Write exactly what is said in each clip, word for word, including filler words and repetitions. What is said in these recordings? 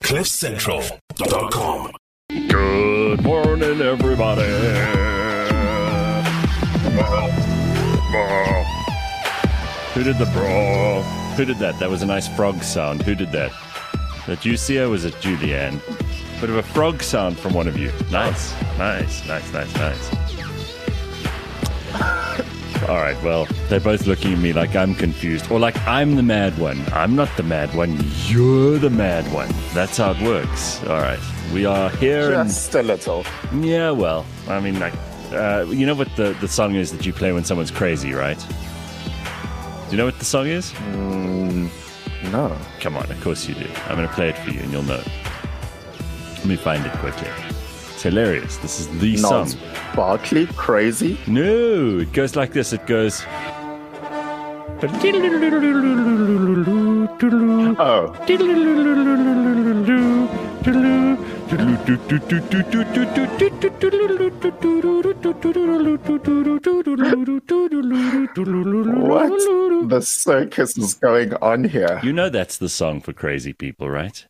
cliff central dot com. Good morning, everybody. Who did the bra? Who did that? That was a nice frog sound. Who did that? That you, Sia, or was it Julianne? Bit of a frog sound from one of you. Nice, nice, nice, nice, nice. All right, well, they're both looking at me like I'm confused, or like I'm the mad one. I'm not the mad one. You're the mad one. That's how it works. All right, we are here. Just and, a little. Yeah, well, I mean, like, uh, you know what the, the song is that you play when someone's crazy, right? Do you know what the song is? Mm, no. Come on, of course you do. I'm going to play it for you, and you'll know. Let me find it quickly. It's hilarious. This is the Not song. Barkley, crazy? No, it goes like this. It goes. Oh. What the circus is going on here? You know that's the song for crazy people, right?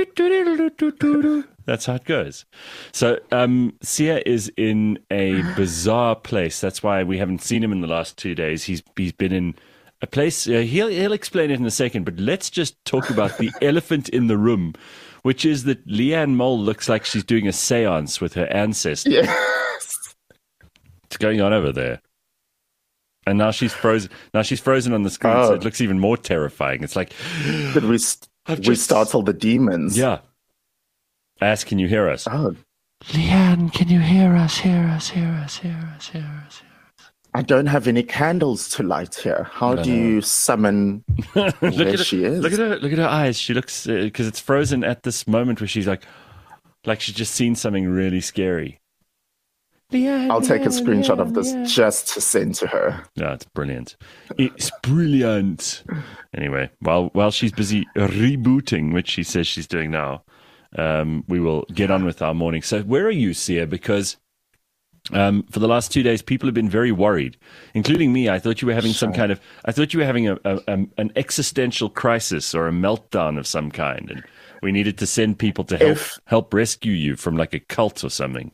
That's how it goes. So, um, Sia is in a bizarre place. That's why we haven't seen him in the last two days. He's he's been in a place. Uh, he'll he'll explain it in a second. But let's just talk about the elephant in the room, which is that Leanne Mole looks like she's doing a séance with her ancestors. Yes. What's going on over there? And now she's frozen. Now she's frozen on the screen, oh. So it looks even more terrifying. It's like, did we st- we just... startle the demons? Yeah. Ask, can you hear us? Oh. Leanne, can you hear us? Hear us? Hear us? Hear us? Hear us? Hear us? I don't have any candles to light here. How no, do no. you summon look where at she her, is? Look at her. Look at her eyes. She looks because uh, it's frozen at this moment where she's like, like she's just seen something really scary. Leanne, I'll take a Leanne, screenshot Leanne, of this Leanne. just to send to her. Yeah, it's brilliant. It's brilliant. Anyway, while while she's busy rebooting, which she says she's doing now, um, we will get on with our morning. So, where are you, Sia? Because um, for the last two days, people have been very worried, including me. I thought you were having some kind of. I thought you were having a, a, a an existential crisis or a meltdown of some kind, and we needed to send people to help If- help rescue you from like a cult or something.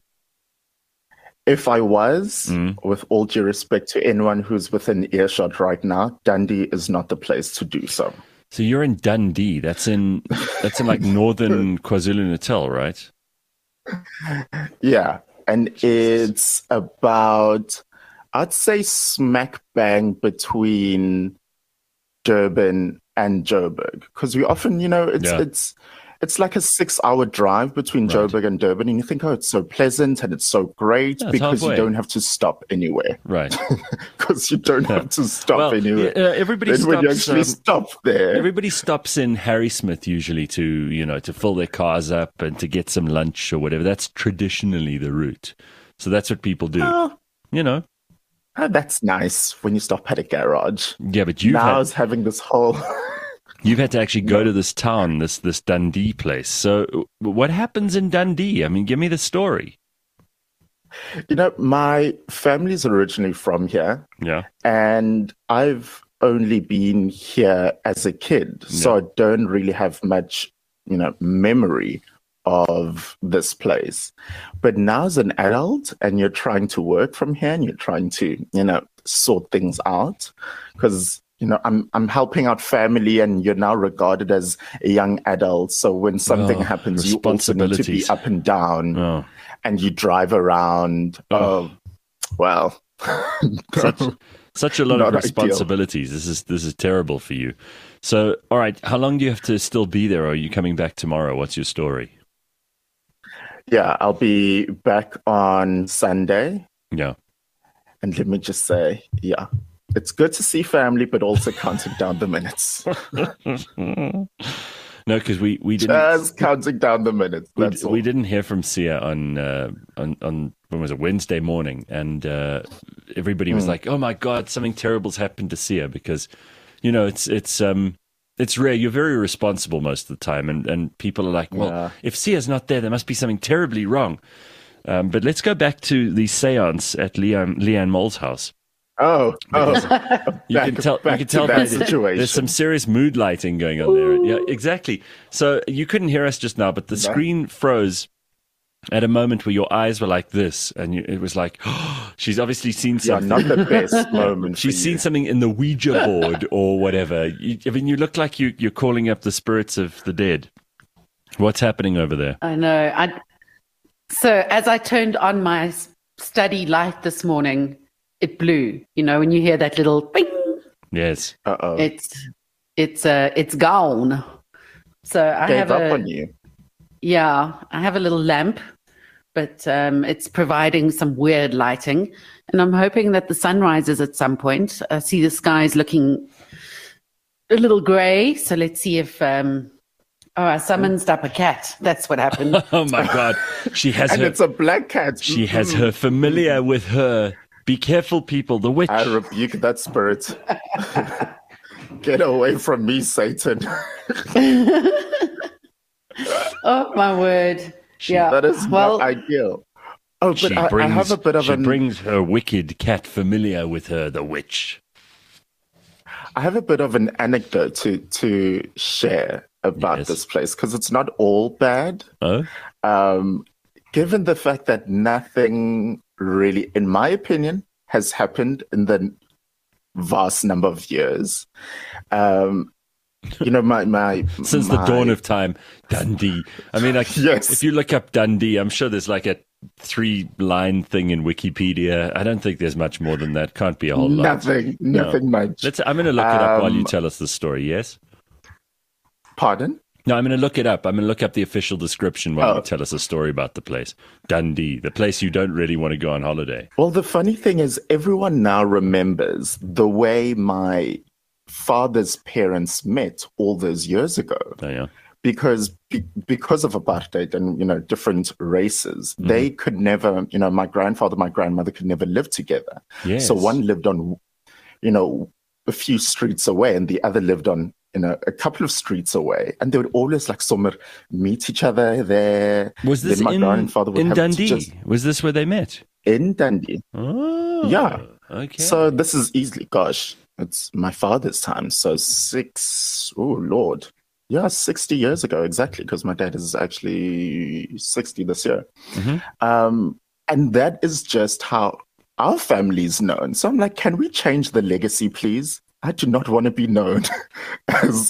If I was, Mm. with all due respect to anyone who's within earshot right now, Dundee is not the place to do so. So you're in Dundee. That's in that's in like northern KwaZulu-Natal, right? Yeah, and it's about, I'd say, smack bang between Durban and Joburg, because we often, you know, it's Yeah. it's it's like a six-hour drive between Right. Joburg and Durban, and you think, oh, it's so pleasant and it's so great Yeah, it's because halfway. you don't have to stop anywhere. Right. Because you don't have to stop Well, anywhere. yeah, uh, everybody Then when you stops, actually um, stop there, Everybody stops in Harrismith usually to, you know, to fill their cars up and to get some lunch or whatever. That's traditionally the route. So that's what people do. oh, You know. oh, that's nice when you stop at a garage. Yeah, but you've now had, it's having this whole... you've had to actually go to this town, this this Dundee place. So what happens in Dundee? I mean, give me the story. You know, my family's originally from here, Yeah. and I've only been here as a kid, so Yeah. I don't really have much, you know, memory of this place. But now as an adult, and you're trying to work from here, and you're trying to, you know, sort things out, because you know, I'm I'm helping out family, and you're now regarded as a young adult. So when something Oh, happens, you also need to be responsibilities. up and down, Oh. and you drive around. Oh. Oh, well, Such, such a lot of Not ideal. responsibilities. This is this is terrible for you. So, all right, how long do you have to still be there? Or are you coming back tomorrow? What's your story? yeah, I'll be back on Sunday, Yeah. and let me just say, yeah, it's good to see family, but also counting down the minutes. No, because we, we didn't Just counting down the minutes. we, That's all. we didn't hear from Sia on uh, on on when was it Wednesday morning, and uh, everybody was Mm. like, "Oh my God, something terrible's happened to Sia," because you know it's it's um it's rare. You're very responsible most of the time, and and people are like, "Well, Yeah. if Sia's not there, there must be something terribly wrong." Um, but let's go back to the séance at Leanne, Leanne Mole's house. Oh, oh. You Back- can tell. You back can to tell that by the- situation. there's some serious mood lighting going on there. Yeah, exactly. So you couldn't hear us just now, but the No. screen froze at a moment where your eyes were like this, and you, it was like, oh, she's obviously seen Yeah, something. not the best moment. She's for seen you. something in the Ouija board or whatever. You, I mean, you look like you, you're calling up the spirits of the dead. What's happening over there? I know. I, so as I turned on my s- study light this morning, it blew. You know, when you hear that little bing, Yes. Uh-oh. it's it's uh, it's gone. So I Gave have up a on you. yeah, I have a little lamp, but um, it's providing some weird lighting, and I'm hoping that the sun rises at some point. I see the skies looking a little grey, so let's see if. Um, oh, I summoned up a cat. That's what happened. Oh my God. She has And her. it's a black cat. She has her familiar with her. Be careful, people. The witch. I rebuke that spirit. Get away from me, Satan. Oh my word! Yeah, That is well, not ideal. Oh, but She I, brings. I have a bit of she an brings her wicked cat familiar with her. The witch. I have a bit of an anecdote to to share about Yes. this place because it's not all bad. Oh. Um, given the fact that nothing really, in my opinion, has happened in the vast number of years. Um, you know, my my Since the my- dawn of time, Dundee. I mean, like, Yes. if you look up Dundee, I'm sure there's like a three-line thing in Wikipedia. I don't think there's much more than that. Can't be a whole lot. nothing, nothing much. Let's. I'm going to look it up while you Um, tell us the story. Yes. Pardon? No, I'm going to look it up. I'm going to look up the official description while Oh. you tell us a story about the place. Dundee, the place you don't really want to go on holiday. Well, the funny thing is, everyone now remembers the way my father's parents met all those years ago. Oh, yeah. Because be, because of apartheid and you know different races, Mm-hmm. they could never. You know, my grandfather, my grandmother could never live together. Yes. So one lived on, you know, a few streets away, and the other lived on, you know, a couple of streets away, and they would always like somewhere meet each other there. Was this Then my in, grandfather would in have to Dundee? just- Was this where they met? in Dundee. Oh, Yeah. Okay. So this is easily, gosh, it's my father's time. So six, oh Lord, yeah, sixty years ago exactly, because my dad is actually sixty this year. Mhm. Um, and that is just how our family's known. So I'm like, can we change the legacy, please? I do not want to be known as,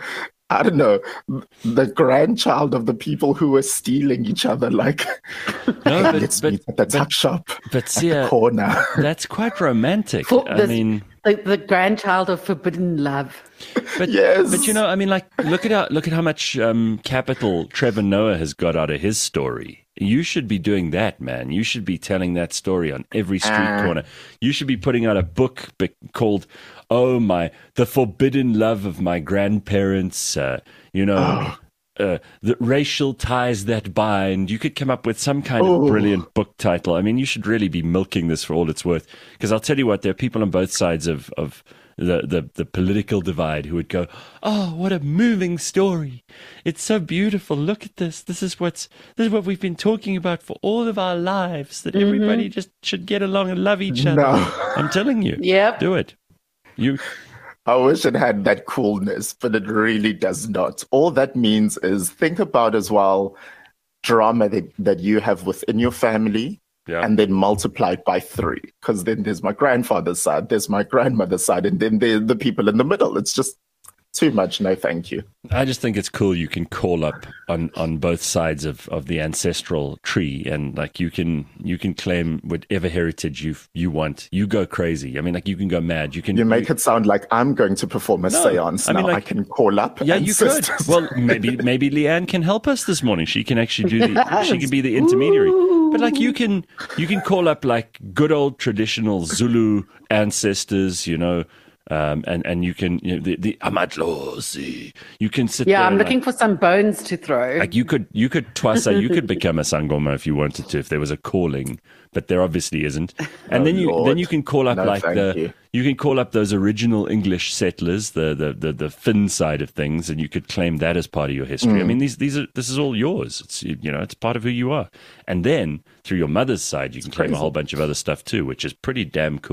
I don't know, the grandchild of the people who were stealing each other. Like, No, hey, but- let's but- meet at the but- tuck shop but at see, the uh, corner. that's quite romantic. For I this- mean, the, the grandchild of forbidden love. but Yes. but you know, I mean, like, look at how look at how much um, capital Trevor Noah has got out of his story. You should be doing that, man. You should be telling that story on every street Ah. corner. You should be putting out a book be- called "Oh My, the Forbidden Love of My Grandparents." Uh, you know. Oh. Uh, the racial ties that bind. You could come up with some kind of Oh. brilliant book title. I mean, you should really be milking this for all it's worth. Because I'll tell you what, there are people on both sides of, of the, the, the political divide who would go, "Oh, what a moving story! It's so beautiful. Look at this. This is what's this is what we've been talking about for all of our lives. That everybody just should get along and love each other." No. I'm telling you, Yep. do it. You I wish it had that coolness, but it really does not. All that means is think about as well drama that, that you have within your family Yeah. and then multiply it by three. Because then there's my grandfather's side, there's my grandmother's side, and then there's the people in the middle. It's just too much. No, thank you. I just think it's cool. You can call up on, on both sides of, of the ancestral tree, and like you can you can claim whatever heritage you you want. You go crazy. I mean, like you can go mad. You can You make it sound like I'm going to perform a No, seance I mean, now. like- I can call up. Yeah, you could. ancestors. Well, maybe maybe Leanne can help us this morning. She can actually do the. She can be the intermediary. But like you can you can call up like good old traditional Zulu ancestors, you know. Um, and, and you can, you know, the, the Amadlozi, you can sit Yeah, there I'm and, looking like, for some bones to throw. Like you could, you could Twasa, you could become a Sangoma if you wanted to, if there was a calling, but there obviously isn't. And Oh, then you, Lord. then you can call up No, like thank the, you. you can call up those original English settlers, the, the, the, the Finn side of things, and you could claim that as part of your history. I Mm. mean, these, these are, this is all yours. It's, you know, it's part of who you are. And then through your mother's side, you can claim a crazy. whole bunch of other stuff too, which is pretty damn cool.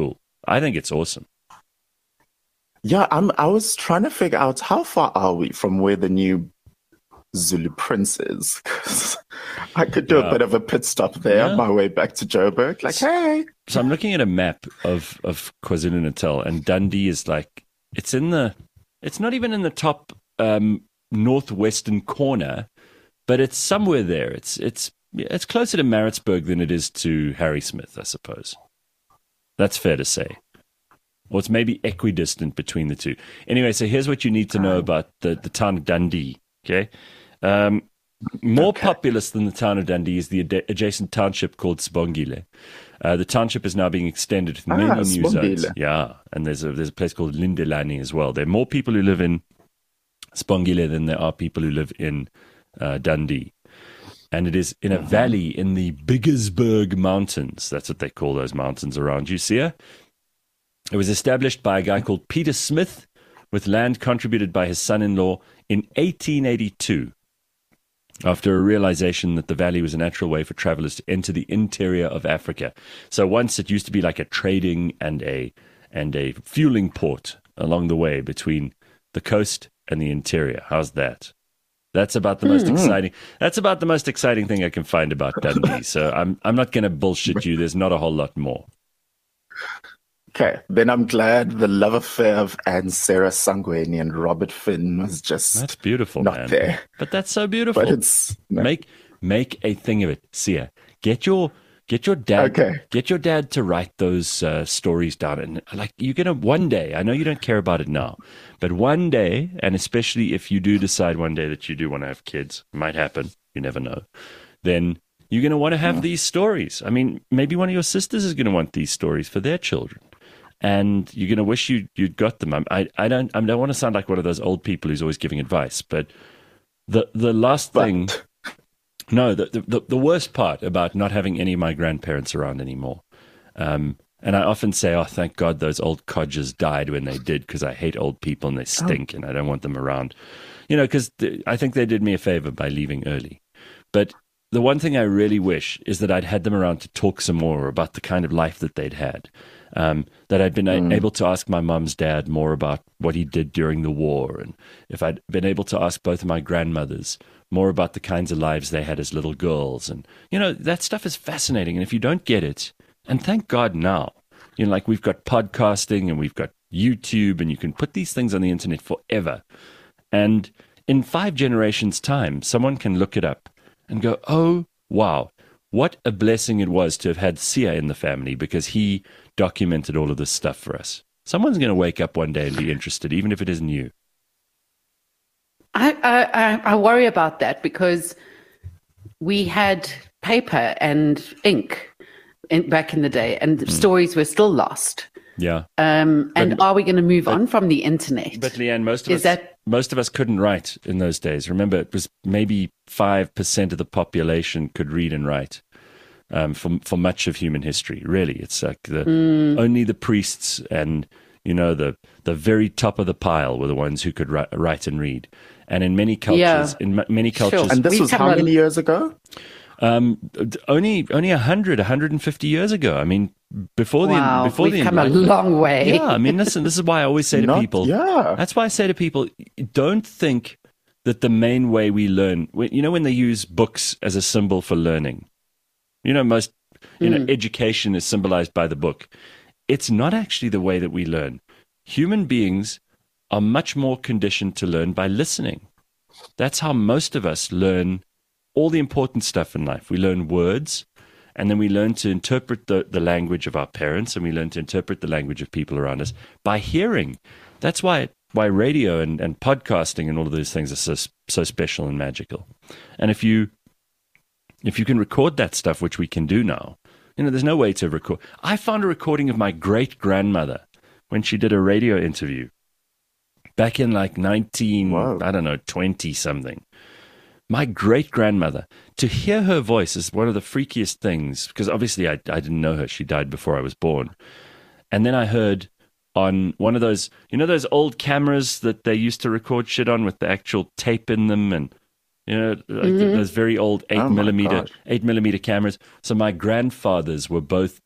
I think it's awesome. Yeah, I'm. I was trying to figure out how far are we from where the new Zulu Prince is. 'Cause I could do Yeah. a bit of a pit stop there Yeah. on my way back to Joburg. Like, hey, So I'm looking at a map of, of KwaZulu-Natal, and Dundee is like, it's in the, it's not even in the top um, northwestern corner, but it's somewhere there. It's it's it's closer to Maritzburg than it is to Harrismith, I suppose. That's fair to say. Or it's maybe equidistant between the two. Anyway, so here's what you need to know about the, the town of Dundee, okay? Um, more Okay. populous than the town of Dundee is the ad- adjacent township called Sibongile. Uh, the township is now being extended with many Ah, new zones. Sibongile. Yeah, and there's a there's a place called Lindelani as well. There are more people who live in Sibongile than there are people who live in uh, Dundee. And it is in a valley in the Biggersberg Mountains. That's what they call those mountains around you. See here? It was established by a guy called Peter Smith with land contributed by his son-in-law in eighteen eighty-two. After a realization that the valley was a natural way for travelers to enter the interior of Africa. So once it used to be like a trading and a and a fueling port along the way between the coast and the interior. How's that? That's about the most exciting. That's about the most exciting thing I can find about Dundee. So I'm I'm not going to bullshit you. There's not a whole lot more. okay. Then I'm glad the love affair of Anne Sarah Sangweni and Robert Finn was just That's beautiful, not man. there. But that's so beautiful. But it's no. Make make a thing of it, Sia. Get your get your dad Okay. get your dad to write those uh, stories down, and like you're gonna one day. I know you don't care about it now, but one day, and especially if you do decide one day that you do want to have kids, it might happen. You never know. Then you're gonna want to have these stories. I mean, maybe one of your sisters is gonna want these stories for their children. And you're going to wish you, you'd got them. I, I, I don't I don't want to sound like one of those old people who's always giving advice, but the the last But- thing, no, the, the the worst part about not having any of my grandparents around anymore, um, and I often say, oh, thank God those old codgers died when they did, because I hate old people and they stink and I don't want them around, you know, because I think they did me a favor by leaving early. But the one thing I really wish is that I'd had them around to talk some more about the kind of life that they'd had. Um, that I'd been a- able to ask my mum's dad more about what he did during the war, and if I'd been able to ask both of my grandmothers more about the kinds of lives they had as little girls. And, you know, that stuff is fascinating. And if you don't get it, and thank God now, you know, like we've got podcasting and we've got YouTube, and you can put these things on the internet forever. And in five generations' time, someone can look it up and go, oh, wow, what a blessing it was to have had Sia in the family, because he documented all of this stuff for us. Someone's going to wake up one day and be interested, even if it isn't you. I, I, I- I worry about that because we had paper and ink in, back in the day, and stories were still lost. Yeah. Um, and are we going to move on from the internet? But Leanne, most of Is us that- most of us couldn't write in those days. Remember, it was maybe five percent of the population could read and write. Um, for for much of human history, really, it's like the only the priests and you know the the very top of the pile were the ones who could write, write and read. And in many cultures, Yeah. in ma- many Sure. cultures, And this We've was come how a- many years ago? um, d- only only a hundred, a hundred and fifty years ago. I mean, before wow, the before we've the come a Enlightenment. long way. Yeah, I mean, listen, this is why I always say to Not- people, yeah. that's why I say to people, don't think that the main way we learn, when- you know, when they use books as a symbol for learning, you know, most, you know, education is symbolized by the book. It's not actually the way that we learn. Human beings are much more conditioned to learn by listening. That's how most of us learn all the important stuff in life. We learn words, and then we learn to interpret the, the language of our parents, and we learn to interpret the language of people around us by hearing. That's why why radio and, and podcasting and all of those things are so so special and magical. And if you if you can record that stuff, which we can do now, you know, there's no way to record. I found a recording of my great grandmother when she did a radio interview back in like nineteen, Wow. I don't know, twenty something. My great grandmother, to hear her voice is one of the freakiest things, because obviously I, I didn't know her. She died before I was born. And then I heard on one of those, you know, those old cameras that they used to record shit on with the actual tape in them, and, you know, like those very old eight Oh my millimeter, gosh. eight millimeter cameras. So my grandfathers were both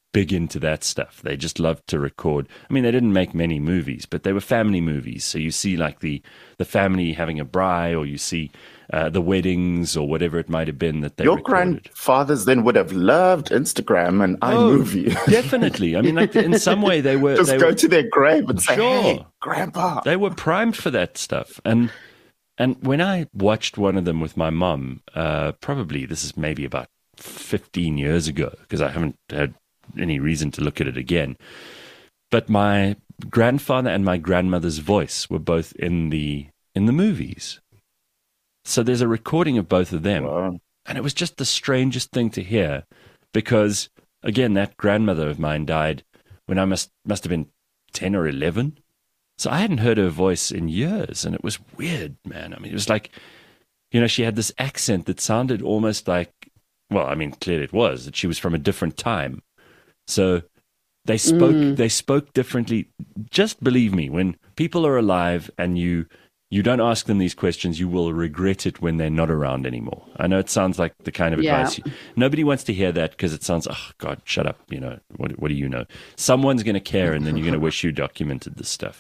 big into that stuff. They just loved to record. I mean, they didn't make many movies, but they were family movies. So you see like the, the family having a braai, or you see uh, the weddings or whatever it might have been that they Your recorded. grandfathers then would have loved Instagram and Oh, iMovie. definitely. I mean, like in some way they were... Just they go were, to their grave and say, Sure. hey, Grandpa. They were primed for that stuff. And and when I watched one of them with my mum, uh, probably this is maybe about fifteen years ago, because I haven't had any reason to look at it again. But my grandfather and my grandmother's voice were both in the in the movies. So there's a recording of both of them. Wow. And it was just the strangest thing to hear, because, again, that grandmother of mine died when I must must have been ten or eleven. So I hadn't heard her voice in years, and it was weird, man. I mean, it was like, you know, she had this accent that sounded almost like, well, I mean, clearly it was, that she was from a different time. So they spoke Mm. they spoke differently. Just believe me, when people are alive and you you don't ask them these questions, you will regret it when they're not around anymore. I know it sounds like the kind of Yeah. advice. You, nobody wants to hear that, because it sounds, oh, God, shut up. You know, what, what do you know? Someone's going to care, and then you're going to wish you documented this stuff.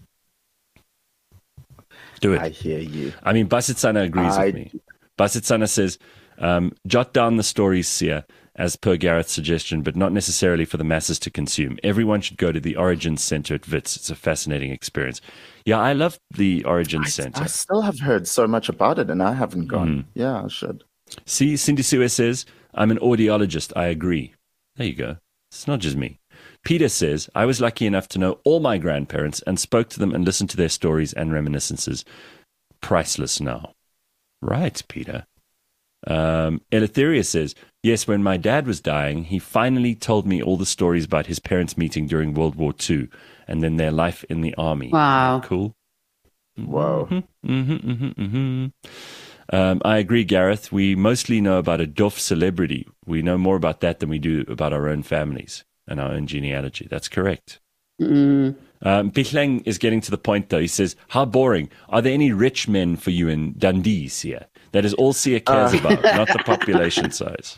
Do it. I hear you. I mean, Basitsana agrees I- with me. Basitsana says, um, jot down the stories, Sia, as per Gareth's suggestion, but not necessarily for the masses to consume. Everyone should go to the Origins Center at Wits. It's a fascinating experience. Yeah, I love the Origins Center. I still have heard so much about it, and I haven't gone. Mm. Yeah, I should. See, Cindy Sue says, I'm an audiologist. I agree. There you go. It's not just me. Peter says, I was lucky enough to know all my grandparents and spoke to them and listened to their stories and reminiscences. Priceless now. Right, Peter. Um, Eleutheria says, yes, when my dad was dying, he finally told me all the stories about his parents meeting during World War Two and then their life in the army. Wow. Cool. Wow. Mm-hmm, mm-hmm, mm-hmm. Um, I agree, Gareth. We mostly know about a dof celebrity. We know more about that than we do about our own families and our own genealogy. That's correct. Mm. Um, Pihleng is getting to the point, though. He says, how boring. Are there any rich men for you in Dundee, Sia? That is all Sia cares Uh. about, not the population size.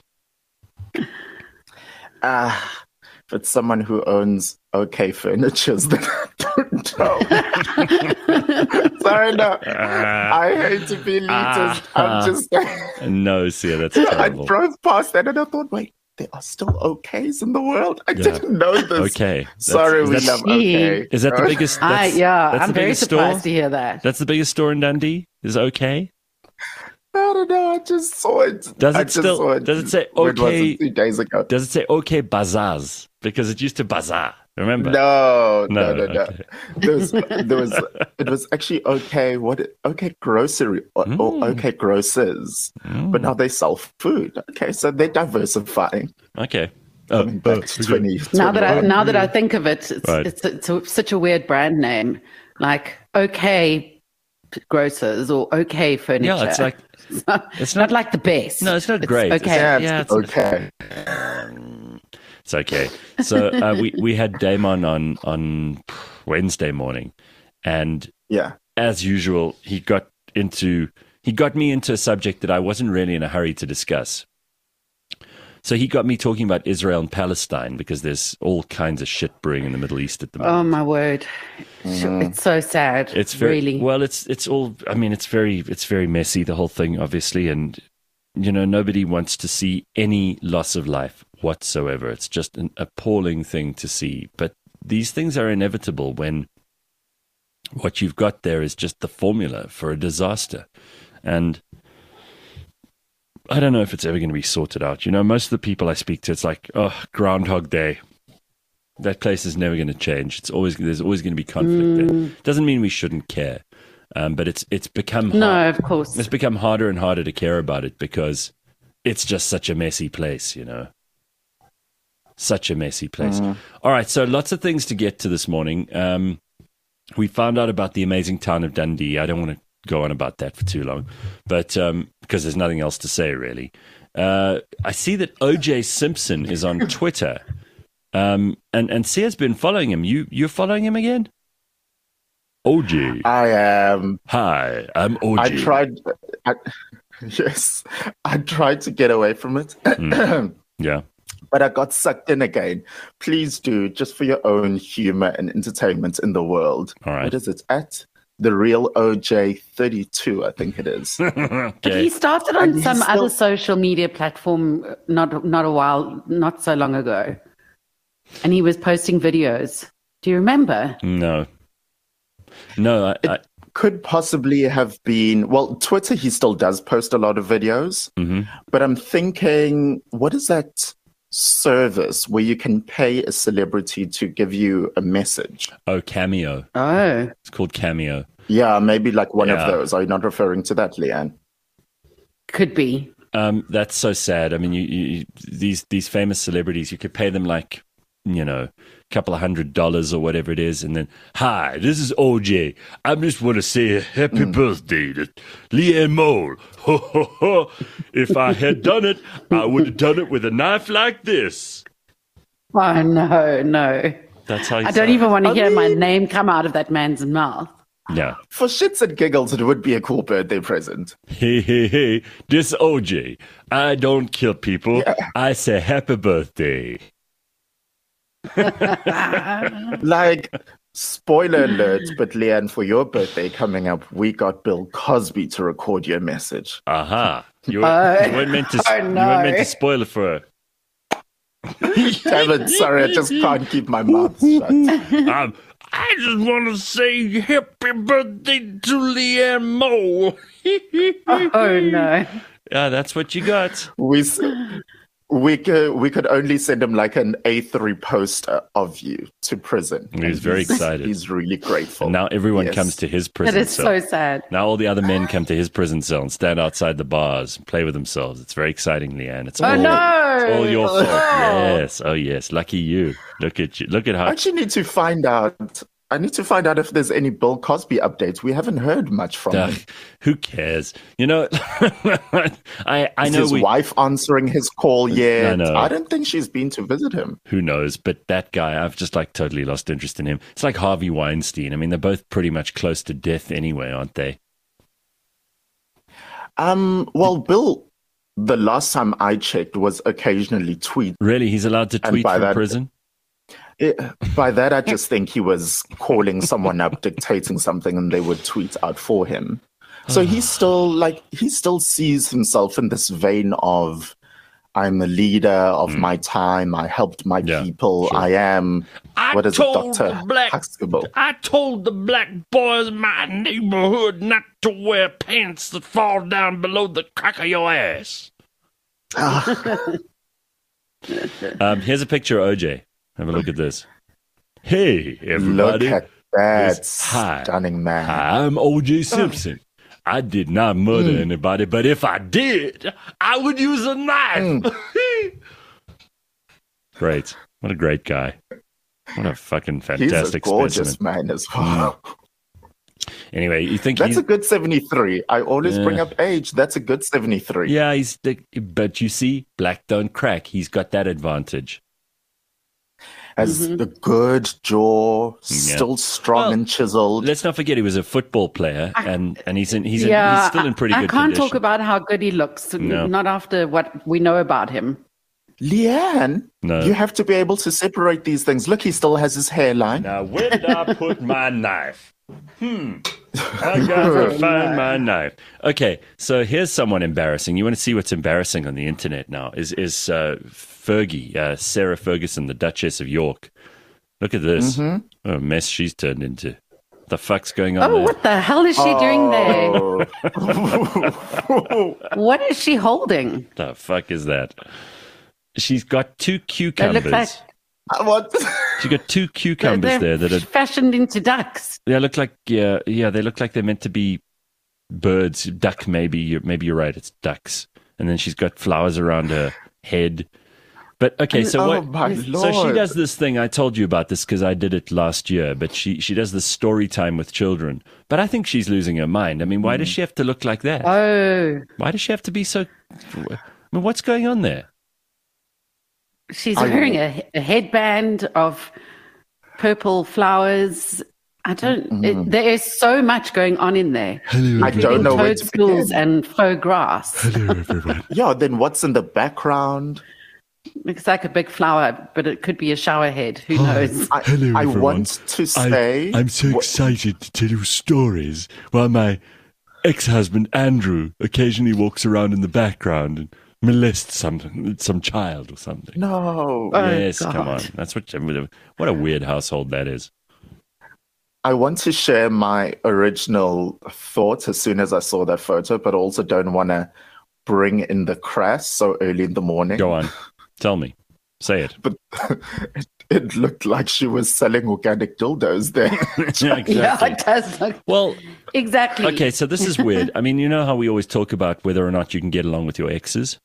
Ah, if it's someone who owns OK Furnitures, then I don't know. Sorry, no. I hate to be elitist. I'm just. No, Sia, that's I terrible. drove past that and I thought, wait, there are still OKs in the world. I Yeah. didn't know this. Okay. That's- Sorry, is we that- love OK. Is that the biggest? I, That's, yeah, that's I'm the very biggest surprised store? to hear that. That's the biggest store in Dundee? Is okay? I don't know. I just saw it. Does I it just still- saw it. does it say when was OK? it, two days ago? Does it say okay bazaars? Because it used to bazaar. Remember? No, no, no, no. okay. There was, there was, it was actually okay. What? Okay, grocery or, Mm. or okay, grocers. Mm. But now they sell food. Okay, so they're diversifying. Okay. Oh, Coming back to twenty. Now that I twenty-one. now that I think of it, it's Right. it's, it's a, such a weird brand name, like OK Grocers or OK Furniture. yeah, it's like it's not, it's not not like the best. no, it's not great. It's- Okay, yeah, yeah, it's it's- okay. It's okay. So uh, we we had Damon on on Wednesday morning, and Yeah. as usual, he got into he got me into a subject that I wasn't really in a hurry to discuss. So he got me talking about Israel and Palestine, because there's all kinds of shit brewing in the Middle East at the moment. Oh my word, it's so sad. It's very really. well. It's it's all. I mean, it's very it's very messy, the whole thing, obviously, and you know nobody wants to see any loss of life whatsoever. It's just an appalling thing to see. But these things are inevitable when what you've got there is just the formula for a disaster, and I don't know if it's ever going to be sorted out. You know, most of the people I speak to, it's like, oh, Groundhog Day. That place is never going to change. It's always there's always going to be conflict there. Doesn't mean we shouldn't care, um, but it's it's become hard. No, of course. It's become harder and harder to care about it because it's just such a messy place, you know. Such a messy place. All right, so lots of things to get to this morning. Um, we found out about the amazing town of Dundee. I don't want to go on about that for too long, but um, because there's nothing else to say really. Uh, I see that O J Simpson is on Twitter. Um, and, and Sia's been following him. You, you're following him again? O J. I am. Hi, I'm O J. I tried. I, yes, I tried to get away from it. Yeah. but I got sucked in again. Please do, just for your own humor and entertainment in the world. All right. What is it? At the real O J thirty-two, I think it is. But Okay. he started on And he's some still- other social media platform uh, not not a while, not so long ago, and he was posting videos. Do you remember? No. No, I, I, Could possibly have been, well, Twitter, he still does post a lot of videos, mhm. but I'm thinking, what is that service where you can pay a celebrity to give you a message? Oh, Cameo. Oh, It's called Cameo. Yeah, maybe like one Yeah. of those. Are you not referring to that, Leanne? could be. Um, that's so sad. I mean, you, you, these these famous celebrities, you could pay them like, you know, a couple of hundred dollars or whatever it is, and then, hi, this is O J. I just want to say a happy birthday to Leanne Mole. Ho, ho, ho. If I had done it, I would have done it with a knife like this. Oh no, no! That's how you I don't sound. even want to I hear my mean- name come out of that man's mouth. Yeah. For shits and giggles, it would be a cool birthday present. Hey, hey, hey, this O J. I don't kill people. I say happy birthday. Like, spoiler alert, but Leanne, for your birthday coming up, we got Bill Cosby to record your message. Aha. You, Oh. you weren't meant to Oh, you weren't meant no. to spoil it for her. Damn it, sorry, I just can't keep my mouth shut. Um, I just want to say happy birthday to Leanne Mole. Oh no! Yeah, that's what you got. We, s- we, could, we could only send him like an A three poster of you to prison. He was And very he's- excited. He's really grateful. Now everyone Yes. comes to his That prison is cell. so sad. Now all the other men come to his prison cell and stand outside the bars and play with themselves. It's very exciting, Leanne. It's Oh all, no! it's all your fault. Yes. Oh yes. Lucky you. Look at you. Look at I how actually need to find out. I need to find out if there's any Bill Cosby updates. We haven't heard much from Ugh, him. who cares? You know, I I Is know his we. wife answering his call yet? no. I don't think she's been to visit him. Who knows? But that guy, I've just like totally lost interest in him. It's like Harvey Weinstein. I mean, they're both pretty much close to death anyway, aren't they? Um, well, Bill, the last time I checked, was occasionally tweet. Really, he's allowed to And tweet by from that- prison. It, by that, I just think he was calling someone up, dictating something, and they would tweet out for him. So he's still like he still sees himself in this vein of, I'm a leader of my time. I helped my Mm. Yeah, people. sure. I am. I What is it, told Doctor the black- Huxtable? I told the black boys in my neighborhood not to wear pants that fall down below the crack of your ass. um, here's a picture of O J. Have a look at this. Hey, Look everybody. at that This- hi. stunning man. I'm O J Simpson. I did not murder Mm. anybody, but if I did, I would use a knife. Mm. Great. What a great guy. What a fucking He's a fantastic gorgeous specimen. man as well. Anyway, you think That's he's... a good seventy-three. I always bring Yeah. up age. That's a good seventy-three. Yeah, he's... The, but you see, black don't crack. He's got that advantage. Has the good jaw, Yeah. still strong Well, and chiseled. Let's not forget he was a football player, and, and he's in, he's, in, yeah, he's still in pretty I, good I can't condition. talk about how good he looks. No. Not after what we know about him. Leanne, No. you have to be able to separate these things. Look, he still has his hairline. Now, where did I put my knife? Hmm. I gotta find my knife. Okay, so here's someone embarrassing. You want to see what's embarrassing on the internet now? Is is uh, Fergie, uh, Sarah Ferguson, the Duchess of York? Look at this. Mm-hmm. What a mess she's turned into. What the fuck's going on Oh, there? what the hell is she doing there? Oh. What is she holding? The fuck is that? She's got two They cucumbers. look like What? She's got two cucumbers they're there that are fashioned into ducks. They look like yeah, yeah. They look like they're meant to be birds, duck. Maybe you're, maybe you're right. It's ducks. And then she's got flowers around her head. But okay, so Oh, what? my So she Lord. does this thing. I told you about this because I did it last year. But she she does this story time with children. But I think she's losing her mind. I mean, why does she have to look like that? Oh, Why does she have to be so? I mean, what's going on there? she's I- wearing a, a headband of purple flowers. I don't. Mm-hmm. It, there is so much going on in there. I don't know where to Toadstools begin. and faux grass. Yeah, then what's in the background? Looks like a big flower, but it could be a shower head. Who knows? I, Hello, I everyone. want to say. I, I'm so wh- excited to tell you stories while my ex-husband Andrew occasionally walks around in the background and molests some some child or something. No. Oh, yes, God. come on. That's what. What a weird household that is. I want to share my original thoughts as soon as I saw that photo, but also don't want to bring in the crass so early in the morning. Go on, tell me, say it. But it, it looked like she was selling organic dildos there. Yeah, exactly. Yeah, it does look Well, exactly. okay, so this is weird. I mean, you know how we always talk about whether or not you can get along with your exes.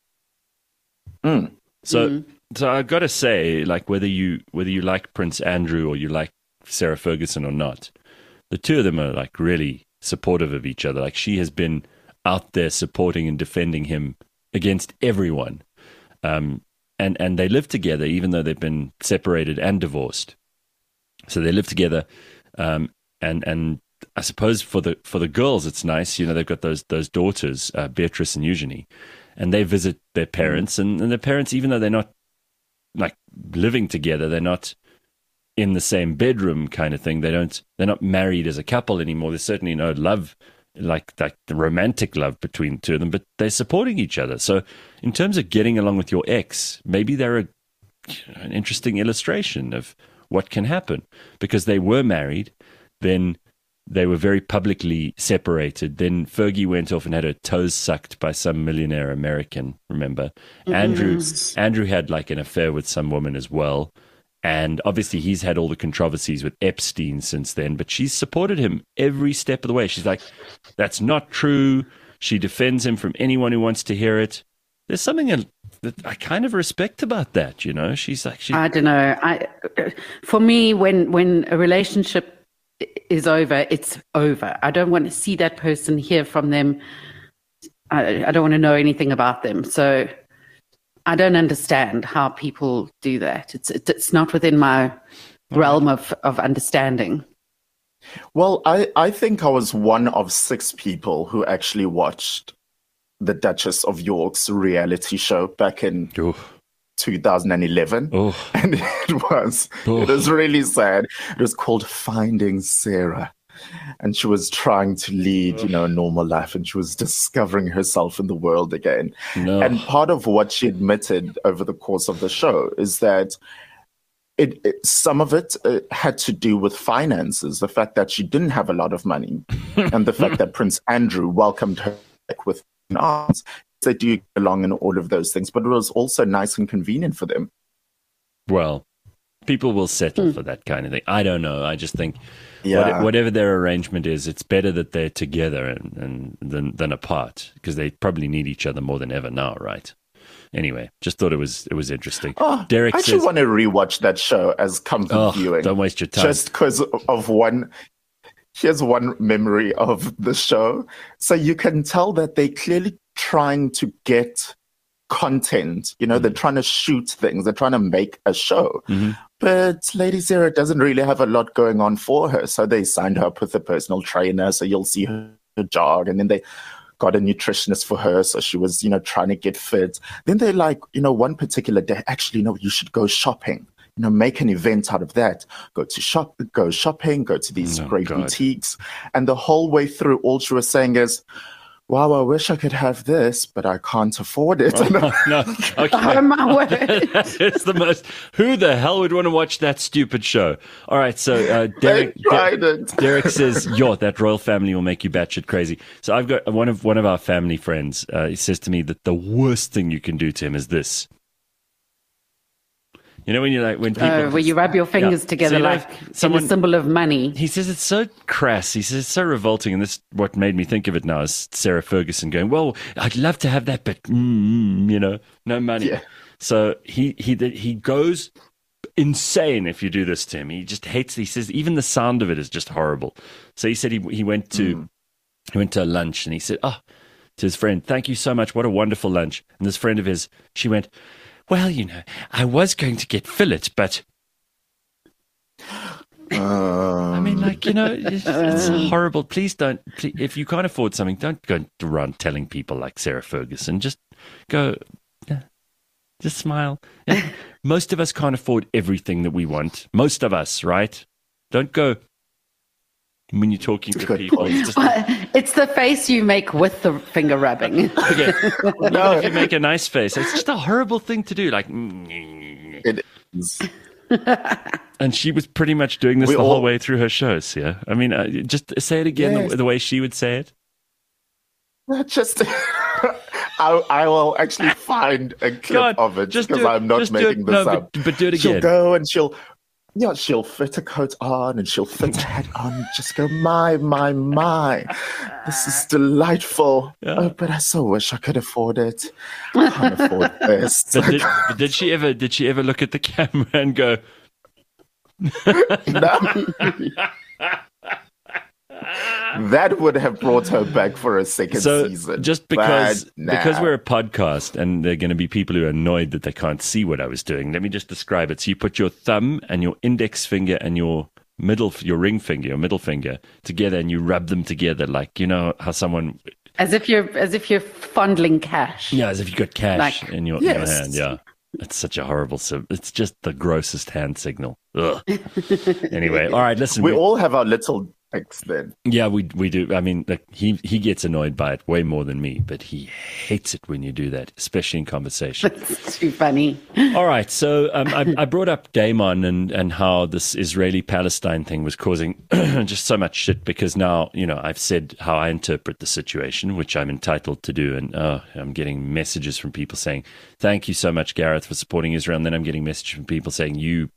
Mm. So, Mm. so I've got to say, like, whether you whether you like Prince Andrew or you like Sarah Ferguson or not, the two of them are like really supportive of each other. Like, she has been out there supporting and defending him against everyone, um, and and they live together even though they've been separated and divorced. So they live together, um, and and I suppose for the for the girls it's nice. You know, they've got those those daughters, uh, Beatrice and Eugenie, and they visit their parents, and, and their parents, even though they're not like living together, they're not in the same bedroom kind of thing. They don't, they're not married as a couple anymore. There's certainly no love, like, like the romantic love between the two of them, but they're supporting each other. So in terms of getting along with your ex, maybe they're a, an interesting illustration of what can happen, because they were married, then they were very publicly separated. Then Fergie went off and had her toes sucked by some millionaire American, remember? Mm-hmm. Andrew, Andrew had like an affair with some woman as well. And obviously he's had all the controversies with Epstein since then, but she's supported him every step of the way. She's like, that's not true. She defends him from anyone who wants to hear it. There's something that I kind of respect about that, you know? She's like, she... I don't know. I, for me, when, when a relationship is over, it's over. I don't want to see that person, hear from them. I, I don't want to know anything about them. So I don't understand how people do that. It's it's not within my realm of, of understanding. Well, I, I think I was one of six people who actually watched the Duchess of York's reality show back in Ooh. two thousand eleven. Oh. And it was, Oh. it was really sad. It was called Finding Sarah. And she was trying to lead, you know, a normal life, and she was discovering herself in the world again. No. And part of what she admitted over the course of the show is that it, it some of it uh, had to do with finances, the fact that she didn't have a lot of money, and the fact that Prince Andrew welcomed her back with arms. They do belong in all of those things, but it was also nice and convenient for them. Well, people will settle for that kind of thing. I don't know. I just think Yeah. what, whatever their arrangement is, it's better that they're together and, and than than apart, because they probably need each other more than ever now, right? Anyway, just thought it was it was interesting. Oh, Derek I actually says, want to rewatch that show as comfort oh, viewing. don't waste your time. Just because of one. Here's one memory of the show. So you can tell that they're clearly trying to get content. You know, mm-hmm. they're trying to shoot things. They're trying to make a show. Mm-hmm. But Lady Sarah doesn't really have a lot going on for her. So they signed her up with a personal trainer. So you'll see her jog. And then they got a nutritionist for her. So she was, you know, trying to get fit. Then they like, you know, one particular day, actually, no, you should go shopping. You know, make an event out of that. Go to shop, go shopping, go to these oh, great God. boutiques. And the whole way through, all she was saying is, wow, I wish I could have this, but I can't afford it. Oh, no. Okay. Oh, my word. It's the most. Who the hell would want to watch that stupid show? All right, so uh, Derek, They tried Der- it. Derek says, "Yo, that royal family will make you batshit crazy." So I've got one of one of our family friends. Uh, he says to me that the worst thing you can do to him is this. You know, when you like when people Uh, where you rub your fingers Yeah. together So, you know, like someone- in a symbol of money. He says it's so crass. He says it's so revolting, and this what made me think of it now is Sarah Ferguson going, "Well, I'd love to have that, but mm, you know, no money." Yeah. So he he he goes insane if you do this to him. He just hates. He says even the sound of it is just horrible. So he said he he went to Mm. he went to a lunch, and he said, "Oh," to his friend, "Thank you so much. What a wonderful lunch." And this friend of his, she went, "Well, you know, I was going to get fillet, but." Um, I mean, like, you know, it's, it's horrible. Please don't, please, if you can't afford something, don't go around telling people like Sarah Ferguson. Just go, Just smile. Yeah. Most of us can't afford everything that we want. Most of us, right? Don't go when you're talking to Good people. point. It's just, It's the face you make with the finger rubbing. okay. No. If you make a nice face, it's just a horrible thing to do. Like, mm. It is. And she was pretty much doing this We the all- whole way through her shows. Yeah, I mean, uh, just say it again Yes. the, the way she would say it. Just, I, I will actually find a clip God, of it just because do it. I'm not Just do it. making this No, up. but, but do it She'll again. go and she'll, yeah, she'll fit a coat on and she'll fit a hat on. Just go, my, my, my. This is delightful. Yeah. Oh, but I so wish I could afford it. I can't afford this. But did, but did she ever? Did she ever look at the camera and go? That would have brought her back for a second So season. just because But nah. because we're a podcast and there are going to be people who are annoyed that they can't see what I was doing, let me just describe it. So you put your thumb and your index finger and your middle, your ring finger, your middle finger together, and you rub them together, like you know how someone, As if you're as if you're fondling cash. yeah, as if you got cash Like- in your, in your Yes. hand. Yeah, it's such a horrible. sim- It's just the grossest hand signal. Ugh. Anyway, all right, listen. we we- all have our little tricks then. Yeah, we we do. I mean, like he he gets annoyed by it way more than me, but he hates it when you do that, especially in conversation. It's too funny. All right, so um, I, I brought up Damon and and how this Israeli-Palestine thing was causing just so much shit because now you know I've said how I interpret the situation, which I'm entitled to do, and uh, I'm getting messages from people saying thank you so much, Gareth, for supporting Israel, and then I'm getting messages from people saying you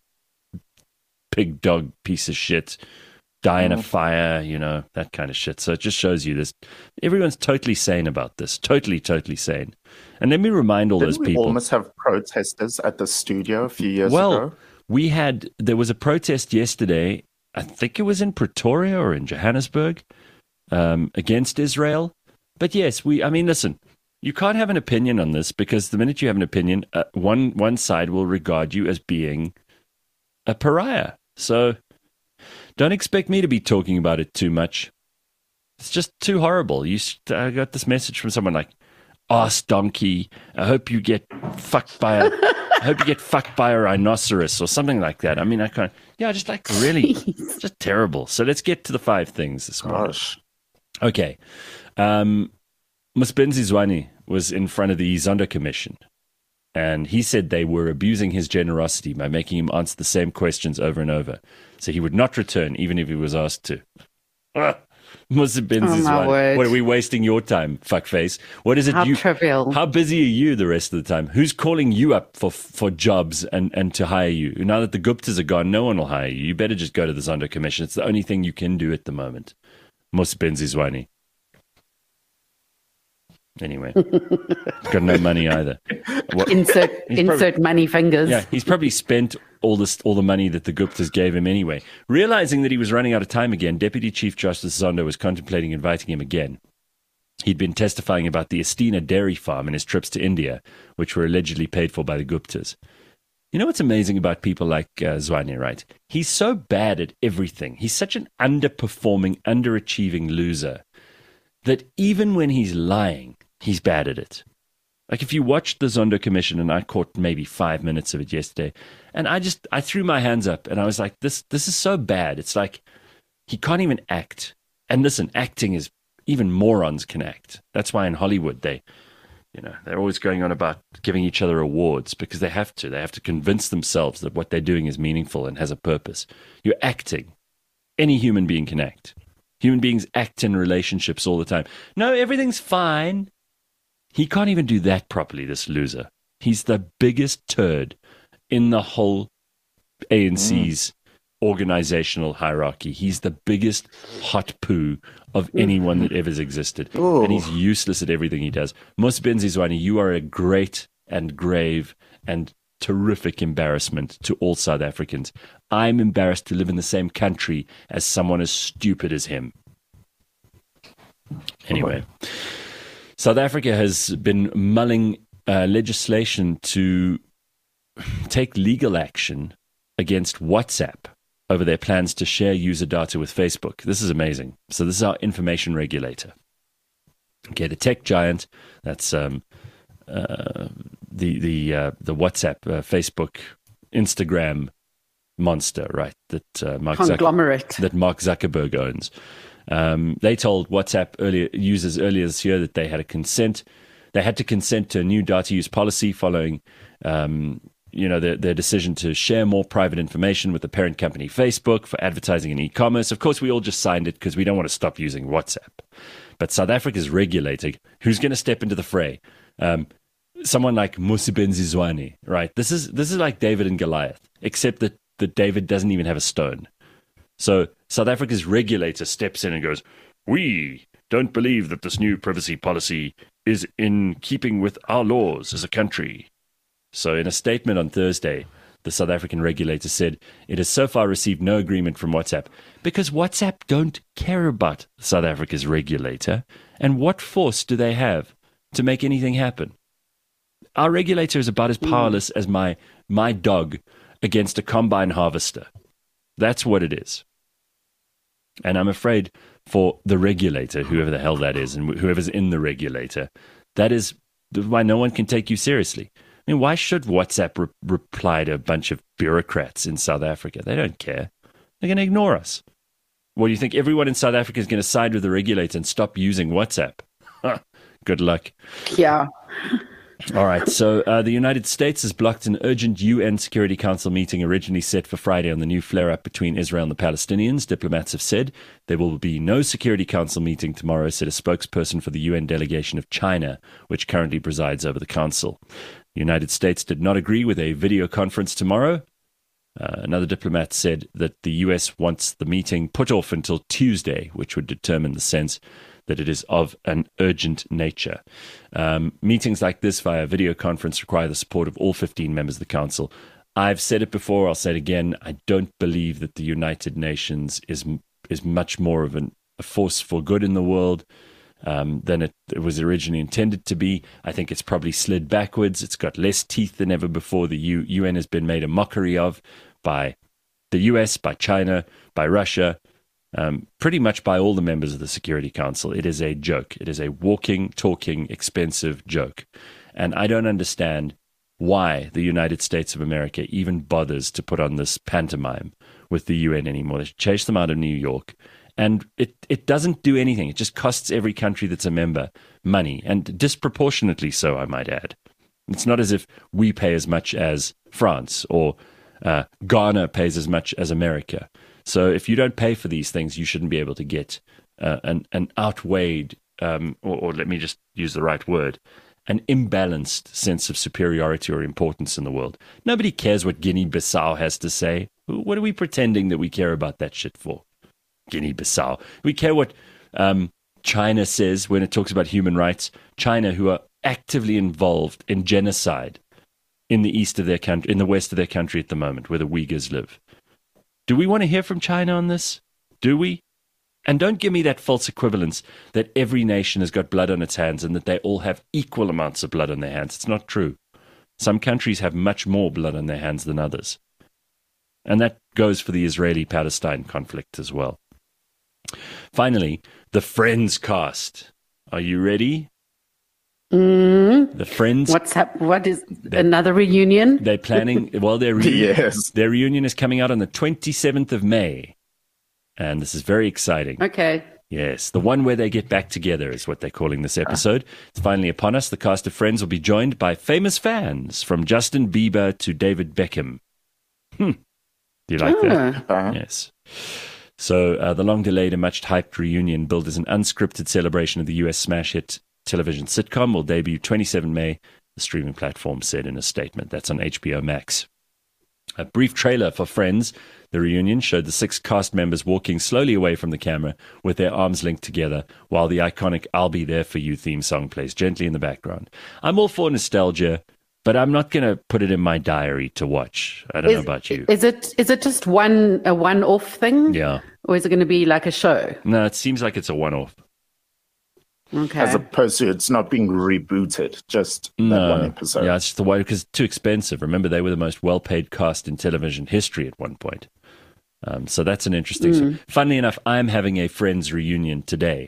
pig dog piece of shit. Die in a fire, you know, that kind of shit. So it just shows you this. Everyone's totally sane about this. Totally, totally sane. And let me remind all Didn't those we people. almost have protesters at the studio a few years Well, ago? we had, there was a protest yesterday. I think it was in Pretoria or in Johannesburg um, against Israel. But yes, we, I mean, listen, you can't have an opinion on this because the minute you have an opinion, uh, one, one side will regard you as being a pariah. So, don't expect me to be talking about it too much. It's just too horrible. You, I got this message from someone like, "Ass donkey. I hope you get fucked by a. I hope you get fucked by a rhinoceros or something like that." I mean, I can't. Yeah, just like really, just terrible. So let's get to the five things this morning. Gosh. Okay, um, Msbenzi Zwane was in front of the Zondo Commission. And he said they were abusing his generosity by making him answer the same questions over and over. So he would not return, even if he was asked to. Ah, Msbenzi Oh, my Zwane. word. What are we wasting your time, fuckface? What is it How you? trivial. How busy are you the rest of the time? Who's calling you up for for jobs and, and to hire you? Now that the Guptas are gone, no one will hire you. You better just go to the Zondo Commission. It's the only thing you can do at the moment. Msbenzi Zwane. Anyway, got no money either. What- Insert He's insert money fingers. yeah, he's probably spent all this, all the money that the Guptas gave him anyway. Realizing that he was running out of time again, Deputy Chief Justice Zondo was contemplating inviting him again. He'd been testifying about the Estina dairy farm and his trips to India, which were allegedly paid for by the Guptas. You know what's amazing about people like uh, Zwane, right? He's so bad at everything. He's such an underperforming, underachieving loser that even when he's lying, he's bad at it. Like if you watched the Zondo Commission, and I caught maybe five minutes of it yesterday, and I just I threw my hands up and I was like, this this is so bad. It's like he can't even act. And listen, acting is even morons can act. That's why in Hollywood they, you know, they're always going on about giving each other awards because they have to. They have to convince themselves that what they're doing is meaningful and has a purpose. You're acting. Any human being can act. Human beings act in relationships all the time. No, everything's fine. He can't even do that properly, this loser. He's the biggest turd in the whole A N C's mm. organizational hierarchy. He's the biggest hot poo of anyone that ever has existed. Ooh. And he's useless at everything he does. Msbenzi Zwane, you are a great and grave and terrific embarrassment to all South Africans. I'm embarrassed to live in the same country as someone as stupid as him. Anyway, South Africa has been mulling uh, legislation to take legal action against WhatsApp over their plans to share user data with Facebook. This is amazing. So this is our information regulator. Okay, the tech giant, that's um, uh, the the uh, the WhatsApp, uh, Facebook, Instagram monster, right? That uh, Mark Zuck- Conglomerate. that Mark Zuckerberg owns. Um, they told WhatsApp earlier users earlier this year that they had a consent. They had to consent to a new data use policy following, um, you know, their, their decision to share more private information with the parent company Facebook for advertising and e-commerce. Of course, we all just signed it because we don't want to stop using WhatsApp. But South Africa's regulator, who's going to step into the fray? Um, someone like Mosebenzi Zwane, right? This is this is like David and Goliath, except that, that David doesn't even have a stone. So South Africa's regulator steps in and goes, "We don't believe that this new privacy policy is in keeping with our laws as a country." So in a statement on Thursday, the South African regulator said it has so far received no agreement from WhatsApp because WhatsApp don't care about South Africa's regulator. And what force do they have to make anything happen? Our regulator is about as powerless as my my dog against a combine harvester. That's what it is. And I'm afraid for the regulator, whoever the hell that is, and whoever's in the regulator, that is why no one can take you seriously. I mean, why should WhatsApp re- reply to a bunch of bureaucrats in South Africa? They don't care. They're going to ignore us. What do you think? Everyone in South Africa is going to side with the regulator and stop using WhatsApp? Good luck. Yeah. All right, so uh, the United States has blocked an urgent U N Security Council meeting originally set for Friday on the new flare-up between Israel and the Palestinians. Diplomats have said there will be no Security Council meeting tomorrow, said a spokesperson for the U N delegation of China, which currently presides over the council. The United States did not agree with a video conference tomorrow. Uh, another diplomat said that the U S wants the meeting put off until Tuesday, which would determine the sense that it is of an urgent nature. Um, meetings like this via video conference require the support of all fifteen members of the council. I've said it before, I'll say it again. I don't believe that the United Nations is is much more of an, a force for good in the world um, than it, it was originally intended to be. I think it's probably slid backwards. It's got less teeth than ever before. The U, UN has been made a mockery of by the U S, by China, by Russia, Um, pretty much by all the members of the Security Council. It is a joke. It is a walking, talking, expensive joke. And I don't understand why the United States of America even bothers to put on this pantomime with the U N anymore. They chase them out of New York. And it, it doesn't do anything. It just costs every country that's a member money, and disproportionately so, I might add. It's not as if we pay as much as France or uh, Ghana pays as much as America. So if you don't pay for these things, you shouldn't be able to get uh, an, an outweighed, um, or, or let me just use the right word, an imbalanced sense of superiority or importance in the world. Nobody cares what Guinea-Bissau has to say. What are we pretending that we care about that shit for? Guinea-Bissau. We care what um, China says when it talks about human rights. China, who are actively involved in genocide in the east of their country, in the west of their country at the moment, where the Uyghurs live. Do we want to hear from China on this? Do we? And don't give me that false equivalence that every nation has got blood on its hands and that they all have equal amounts of blood on their hands. It's not true. Some countries have much more blood on their hands than others. And that goes for the Israeli-Palestine conflict as well. Finally, the Friends cast. Are you ready? Mm. The Friends. What's up? What is another reunion? They're planning. Well, their reunion, Yes. their reunion is coming out on the twenty-seventh of May, and this is very exciting. Okay. Yes, the one where they get back together is what they're calling this episode. It's finally upon us. The cast of Friends will be joined by famous fans from Justin Bieber to David Beckham. Hmm. Do you like Ah. that? Uh, Yes. So uh, the long-delayed and much-hyped reunion, billed as an unscripted celebration of the U S smash hit television sitcom, will debut twenty-seventh of May, the streaming platform said in a statement. That's on H B O Max. A brief trailer for Friends, the reunion, showed the six cast members walking slowly away from the camera with their arms linked together while the iconic I'll Be There For You theme song plays gently in the background. I'm all for nostalgia, but I'm not going to put it in my diary to watch. I don't Is, know about you. is it is it just one a one-off thing? Yeah. Or is it going to be like a show? No, it seems like it's a one-off. Okay. As opposed to it's not being rebooted, just that No. one episode. Yeah, it's just the way, because it's too expensive. Remember, they were the most well-paid cast in television history at one point. Um, so that's an interesting... Mm. So, funnily enough, I'm having a Friends reunion today.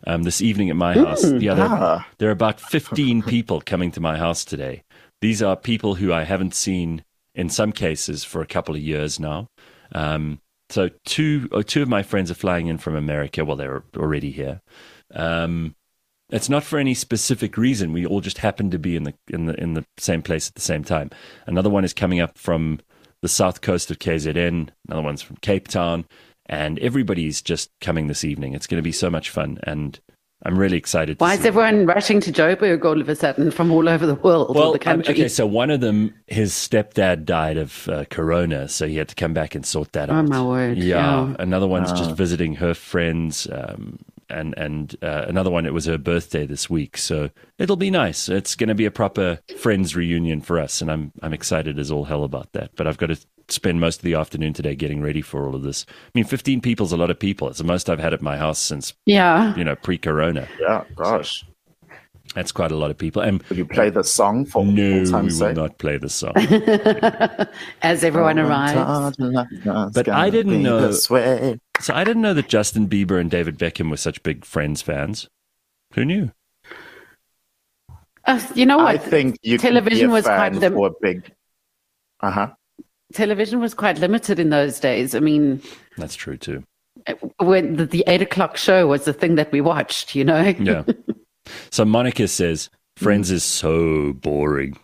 um, this evening at my house. Mm, Yeah, there, ah. there are about fifteen people coming to my house today. These are people who I haven't seen in some cases for a couple of years now. Um, so two, oh, two of my friends are flying in from America. Well, they're already here. Um, it's not for any specific reason. We all just happen to be in the in the in the same place at the same time. Another one is coming up from the south coast of K Z N. Another one's from Cape Town, and everybody's just coming this evening. It's going to be so much fun, and I'm really excited. To Why see is everyone rushing to Joburg all of a sudden from all over the world well, or the um, country? okay, so one of them, his stepdad died of uh, corona, so he had to come back and sort that Oh, out. my word. Yeah, Yeah. another one's just visiting her friends, um, and and uh, another one, it was her birthday this week, so it'll be nice. It's going to be a proper friends reunion for us, and I'm I'm excited as all hell about that. But I've got to spend most of the afternoon today getting ready for all of this. I mean, fifteen people's a lot of people. It's the most I've had at my house since, Yeah. you know, pre-corona. Yeah, gosh. That's quite a lot of people. And Will you play the song for no, we full time will sake? not play the song. As everyone arrives. But I didn't know- This way. So I didn't know that Justin Bieber and David Beckham were such big Friends fans. Who knew? Uh, you know what? I think you Television can be a was fan quite lim- for a big. Uh huh. Television was quite limited in those days. I mean, That's true too. when the, the eight o'clock show was the thing that we watched, you know? Yeah. So Monica says Friends is so boring.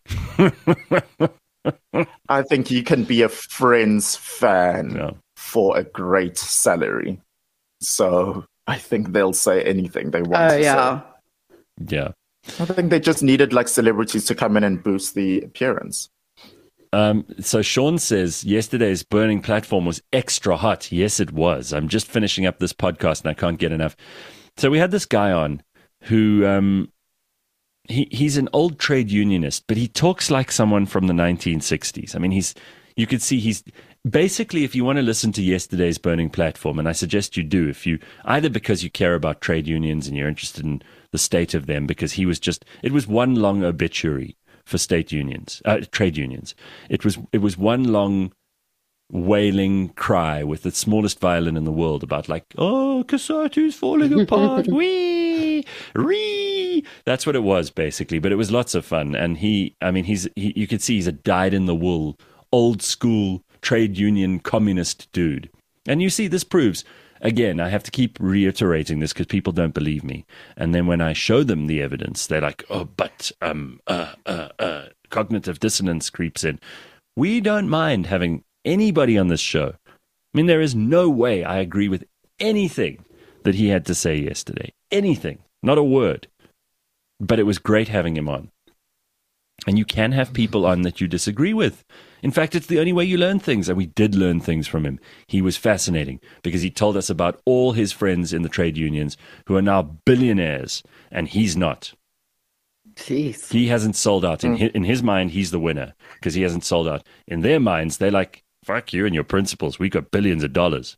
I think you can be a Friends fan Yeah. for a great salary. So I think they'll say anything they want Oh, to yeah. Yeah. say. I think they just needed like celebrities to come in and boost the appearance. Um, so Sean says yesterday's burning platform was extra hot. Yes, it was. I'm just finishing up this podcast and I can't get enough. So we had this guy on who um, he he's an old trade unionist, but he talks like someone from the nineteen sixties. I mean, he's you could see he's basically, if you want to listen to yesterday's burning platform, and I suggest you do, if you either because you care about trade unions and you're interested in the state of them, because he was just it was one long obituary for state unions, uh, trade unions. It was it was one long wailing cry with the smallest violin in the world about like, oh, Kasatu's falling apart, wee, ree. That's what it was basically. But it was lots of fun, and he, I mean, he's he, you could see he's a dyed-in-the-wool, old school trade union communist dude. And you see, this proves. Again, I have to keep reiterating this because people don't believe me. And then when I show them the evidence, they're like, oh, but um, uh, uh, uh, cognitive dissonance creeps in. We don't mind having anybody on this show. I mean, there is no way I agree with anything that he had to say yesterday. Anything. Not a word. But it was great having him on. And you can have people on that you disagree with. In fact, it's the only way you learn things. And we did learn things from him. He was fascinating because he told us about all his friends in the trade unions who are now billionaires, and he's not. Jeez. He hasn't sold out. In, his, in his mind, he's the winner because he hasn't sold out. In their minds, they're like, fuck you and your principles. We got billions of dollars.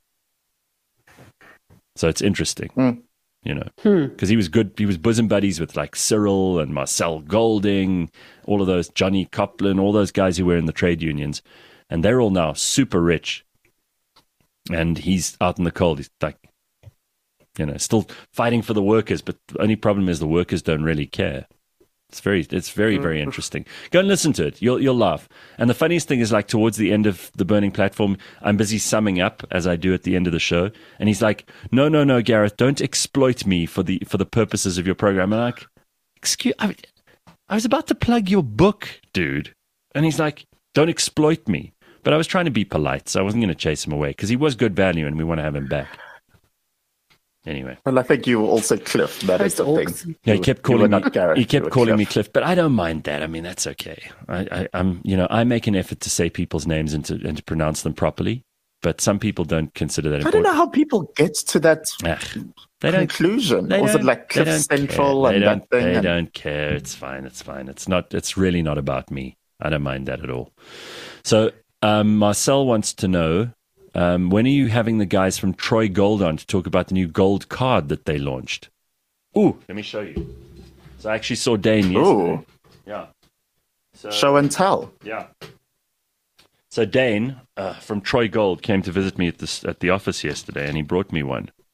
So it's interesting. Mm. You know, because he was good. He was bosom buddies with like Cyril and Marcel Golding, all of those, Johnny Coplin, all those guys who were in the trade unions. And they're all now super rich. And he's out in the cold. He's like, you know, still fighting for the workers. But the only problem is the workers don't really care. It's very, it's very, very interesting. Go and listen to it. You'll, you'll laugh. And the funniest thing is, like, towards the end of the burning platform, I'm busy summing up as I do at the end of the show. And he's like, "No, no, no, Gareth, don't exploit me for the for the purposes of your program." And I'm like, "Excuse, I, I was about to plug your book, dude." And he's like, "Don't exploit me." But I was trying to be polite, so I wasn't going to chase him away because he was good value, and we want to have him back. Anyway. Well, I think you were also Cliff. That is the Post-orcs. thing. Yeah, he You- kept you were calling me. not Gareth, He you kept were calling me Cliff. Cliff, but I don't mind that. I mean, that's okay. I, I, I'm, you know, I make an effort to say people's names and to and to pronounce them properly. But some people don't consider that I important. don't know how people get to that Ugh, they don't. conclusion. They Was it don't- like they Cliff don't Central care. and they that don't, thing? They and- don't care. It's fine. It's fine. It's not. It's really not about me. I don't mind that at all. So um, Marcel wants to know. Um, when are you having the guys from Troy Gold on to talk about the new gold card that they launched? Ooh, let me show you. So I actually saw Dane yesterday. Ooh, Yeah. So, show and tell. yeah. So Dane uh, from Troy Gold came to visit me at this at the office yesterday, and he brought me one.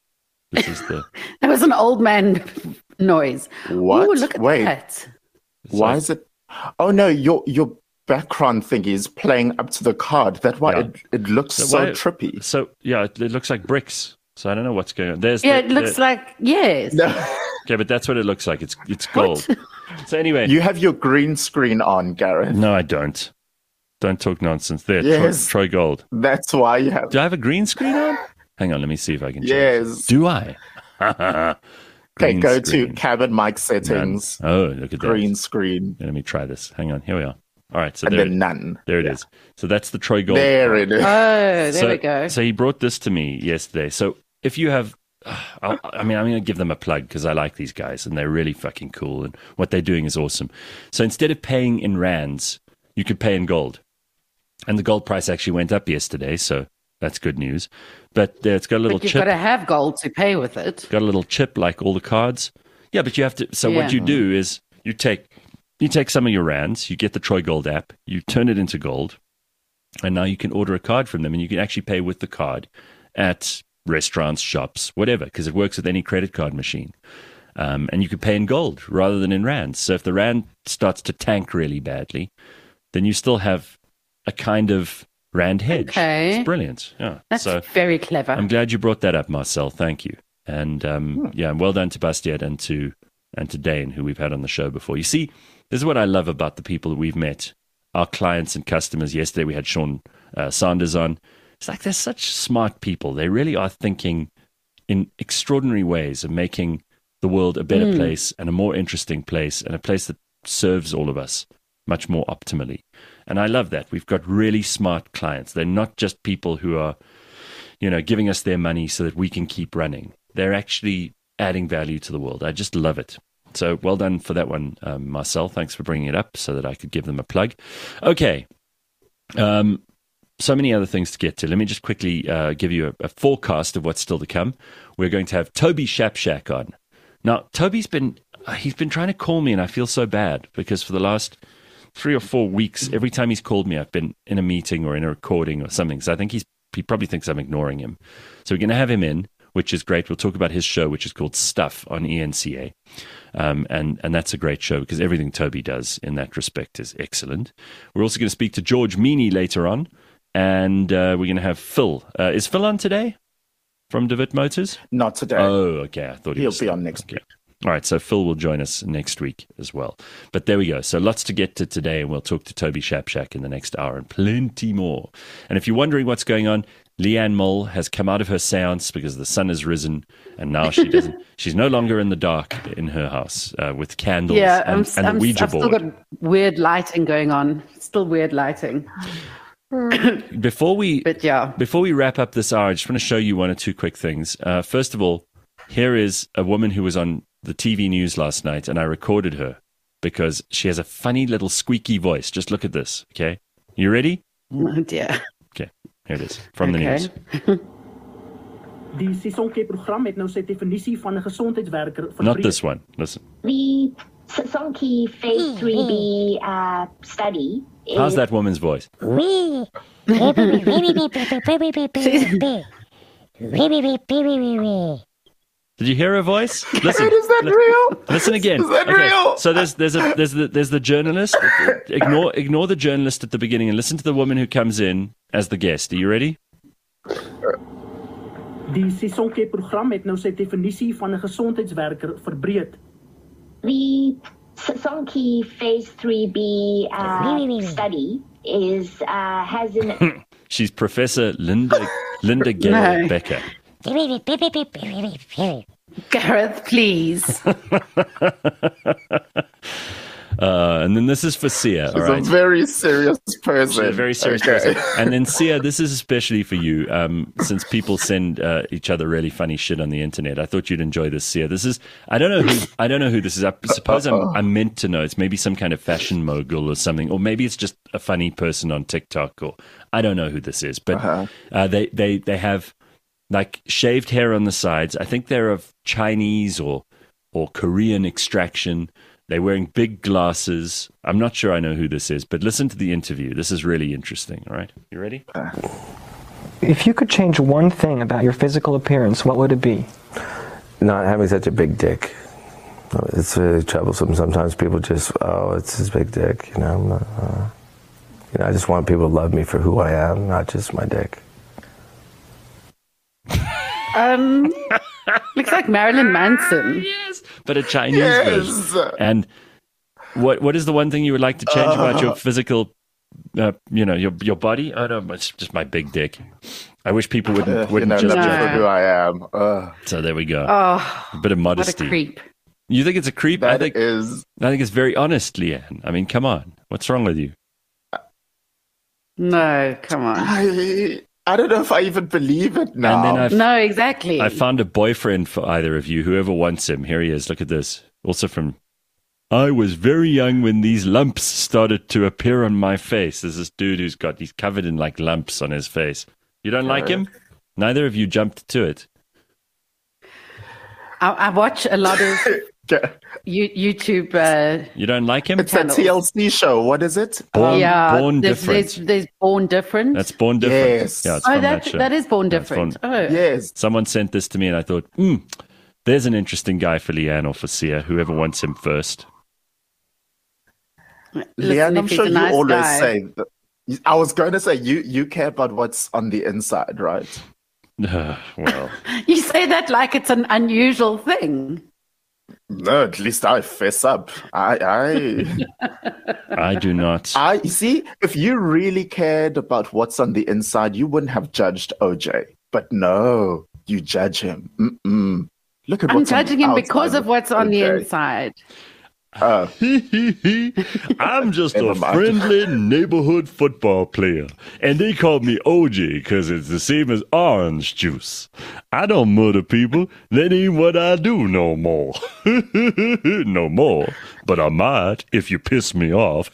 This is the. That was an old man noise. What? Ooh, look at Wait. that. Why like- is it? Oh no, your your background thing is playing up to the card. That's why Yeah. it, it looks So so why- trippy. So yeah, it, it looks like bricks. So I don't know what's going on. There's Yeah, the- it looks the- like, yes. No, Okay, but that's what it looks like. It's it's gold. So anyway, you have your green screen on, Gareth. no, I don't. Don't talk nonsense. There, Yes. Troy, Troy Gold. That's why you have. Do I have a green screen on? Hang on, let me see if I can. change it. Yes. Do I? Okay, Green go screen. to cabin mic None. settings, Oh, look at green that. screen, Let me try this. Hang on. Here we are. All right. So and there, then it, none. there it is. So that's the Troy Gold. There it is. Oh, there so, we go. So he brought this to me yesterday. So if you have, I'll, I mean, I'm going to give them a plug because I like these guys and they're really fucking cool and what they're doing is awesome. So instead of paying in rands, you could pay in gold. And the gold price actually went up yesterday, so that's good news. But uh, it's got a little But you've chip. got to have gold to pay with it. Got a little chip like all the cards. Yeah, but you have to. So what Yeah. you do is you take you take some of your rands, you get the Troy Gold app, you turn it into gold, and now you can order a card from them, and you can actually pay with the card at restaurants, shops, whatever, because it works with any credit card machine. Um, and you can pay in gold rather than in rands. So if the rand starts to tank really badly, then you still have a kind of rand hedge. Okay. It's brilliant. Yeah. That's so very clever. I'm glad you brought that up, Marcel. Thank you. And um, yeah, well done to Bastiat and to and to Dane, who we've had on the show before. You see, this is what I love about the people that we've met, our clients and customers. Yesterday we had Sean uh, Sanders on. It's like they're such smart people. They really are thinking in extraordinary ways of making the world a better place and a more interesting place and a place that serves all of us much more optimally. And I love that. We've got really smart clients. They're not just people who are, you know, giving us their money so that we can keep running. They're actually adding value to the world. I just love it. So well done for that one, um, Marcel. Thanks for bringing it up so that I could give them a plug. Okay. Um, so many other things to get to. Let me just quickly uh, give you a, a forecast of what's still to come. We're going to have Toby Shapshak on. Now, Toby's been, uh, he's been trying to call me and I feel so bad because for the last three or four weeks, every time he's called me, I've been in a meeting or in a recording or something. So I think he's, he probably thinks I'm ignoring him. So we're going to have him in, which is great. We'll talk about his show, which is called Stuff on E N C A. Um, and, and that's a great show because everything Toby does in that respect is excellent. We're also going to speak to George Meany later on. And uh, we're going to have Phil. Uh, is Phil on today from DeWitt Motors? Not today. Oh, okay. I thought he He'll was be on next okay. All right, so Phil will join us next week as well. But there we go. So lots to get to today, and we'll talk to Toby Shapshak in the next hour and plenty more. And if you're wondering what's going on, Leanne Mull has come out of her seance because the sun has risen, and now she doesn't. She's no longer in the dark in her house uh, with candles yeah, and, I'm, and I'm, the Ouija I've board. still got weird lighting going on. Still weird lighting. Before we But yeah. Before we wrap up this hour, I just want to show you one or two quick things. Uh, first of all, here is a woman who was on the T V news last night, and I recorded her because she has a funny little squeaky voice. Just look at this, okay? You ready? Oh dear. Okay, here it is from the Okay. news. Die Sisonke-program het nou sy definisie van 'n gesondheidswerker Not verbreek. this one. Listen. The Sisonke Phase three B uh, study is How's that woman's voice? Did you hear her voice? Listen. Is that li- real? Listen again. Is that Okay, real? So there's there's a there's the there's the journalist. Ignore ignore the journalist at the beginning and listen to the woman who comes in as the guest. Are you ready? Die Sisonke-program het nou sy definisie van 'n gesondheidswerker verbreek. the Sisonke Phase three B uh, study is uh, has an She's Professor Linda Linda Gale No. Becker. Gareth, please. Uh, and then this is for Sia, all She's right? a very serious person. She's a very serious Okay. person. And then Sia, this is especially for you, um, since people send uh, each other really funny shit on the internet. I thought you'd enjoy this, Sia. This is I don't know who I don't know who this is. I suppose I'm I'm meant to know. It's maybe some kind of fashion mogul or something, or maybe it's just a funny person on TikTok, or I don't know who this is. But Uh-huh. uh, they they they have like shaved hair on the sides. I think they're of Chinese or or Korean extraction. They're wearing big glasses. I'm not sure I know who this is, but listen to the interview. This is really interesting. All right. You ready? If you could change one thing about your physical appearance, what would it be? not having such a big dick. It's really troublesome. Sometimes people just, oh, it's his big dick. You know, I'm not, uh, you know, I just want people to love me for who I am, not just my dick. Um, looks like Marilyn Manson. Yes, but a Chinese Yes. version. And what what is the one thing you would like to change about your physical, uh, you know, your your body? I don't know, it's just my big dick. I wish people wouldn't Uh, you wouldn't know, just love me judge for me. who I am. Uh, So there we go. Oh, a bit of what modesty. a creep. You think it's a creep? I that think is. I think it's very honest, Leanne. I mean, come on, what's wrong with you? No, come on. I, I don't know if I even believe it now. And then I've No, exactly. I found a boyfriend for either of you. Whoever wants him, here he is. Look at this. Also from. I was very young when these lumps started to appear on my face. There's this dude who's got he's covered in like lumps on his face. You don't like him? Neither of you jumped to it. I, I watch a lot of Yeah. you, YouTube. Uh, You don't like him? It's a T L C show. What is it? Born, yeah, born there's, different. There's, there's Born Different. That's Born Different. Yes. Yeah, it's oh, from that, that show. that is Born Yeah, it's Different. from- Oh, Yes. Someone sent this to me, and I thought, hmm, there's an interesting guy for Leanne or for Sia, whoever wants him first. listen, Leanne, I'm if he's sure a you nice always guy. say that. I was going to say you you care about what's on the inside, right? Well, You say that like it's an unusual thing. No, at least I fess up. I I I do not. I you see, if you really cared about what's on the inside, you wouldn't have judged O J. But no, you judge him. Mm-mm. Look at I'm what's on the judging him because outside of what's on the O J. inside. Uh, I'm just Never a mind. friendly neighborhood football player, and they call me O J because it's the same as orange juice. I don't murder people. That ain't what I do no more. No more. But I might if you piss me off.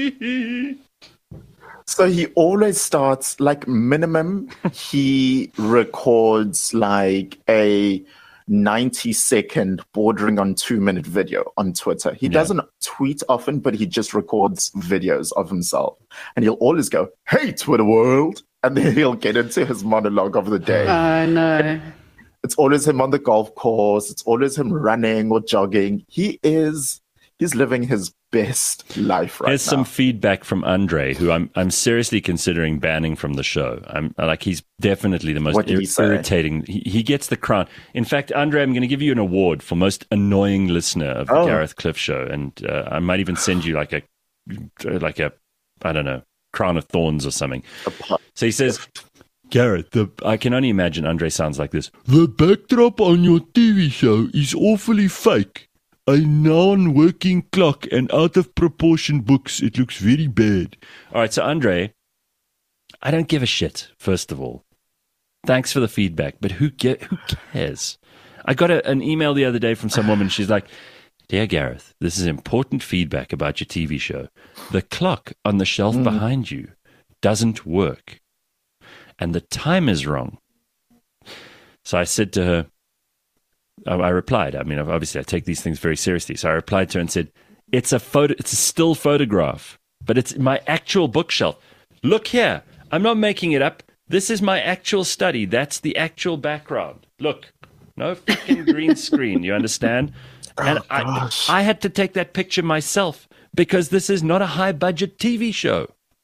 So he always starts like minimum. He records like a ninety second, bordering on two minute video on Twitter. He Yeah. doesn't tweet often, but he just records videos of himself, and he'll always go, "Hey, Twitter world," and then he'll get into his monologue of the day. Oh, no. It's always him on the golf course. It's always him running or jogging. He is. He's living his best life right Here's now. some feedback from Andre, who I'm I'm seriously considering banning from the show. I'm like he's definitely the most What did ir- he say? irritating. He, he gets the crown. In fact, Andre, I'm going to give you an award for most annoying listener of the Oh. Gareth Cliff Show, and uh, I might even send you like a like a I don't know crown of thorns or something. So he says. Gareth, the, I can only imagine Andre sounds like this. The backdrop on your T V show is awfully fake. A non-working clock and out of proportion books. It looks very bad. All right, so Andre, I don't give a shit, first of all. Thanks for the feedback, but who get, who cares? I got a, an email the other day from some woman. She's like, Dear Gareth, this is important feedback about your T V show. The clock on the shelf Mm. behind you doesn't work. And the time is wrong. So I said to her, I I replied, I mean, obviously I take these things very seriously. So I replied to her and said, it's a photo, it's a still photograph, but it's my actual bookshelf. Look here. I'm not making it up. This is my actual study. That's the actual background. Look, no freaking green screen. You understand? And I, gosh. I had to take that picture myself because this is not a high budget T V show.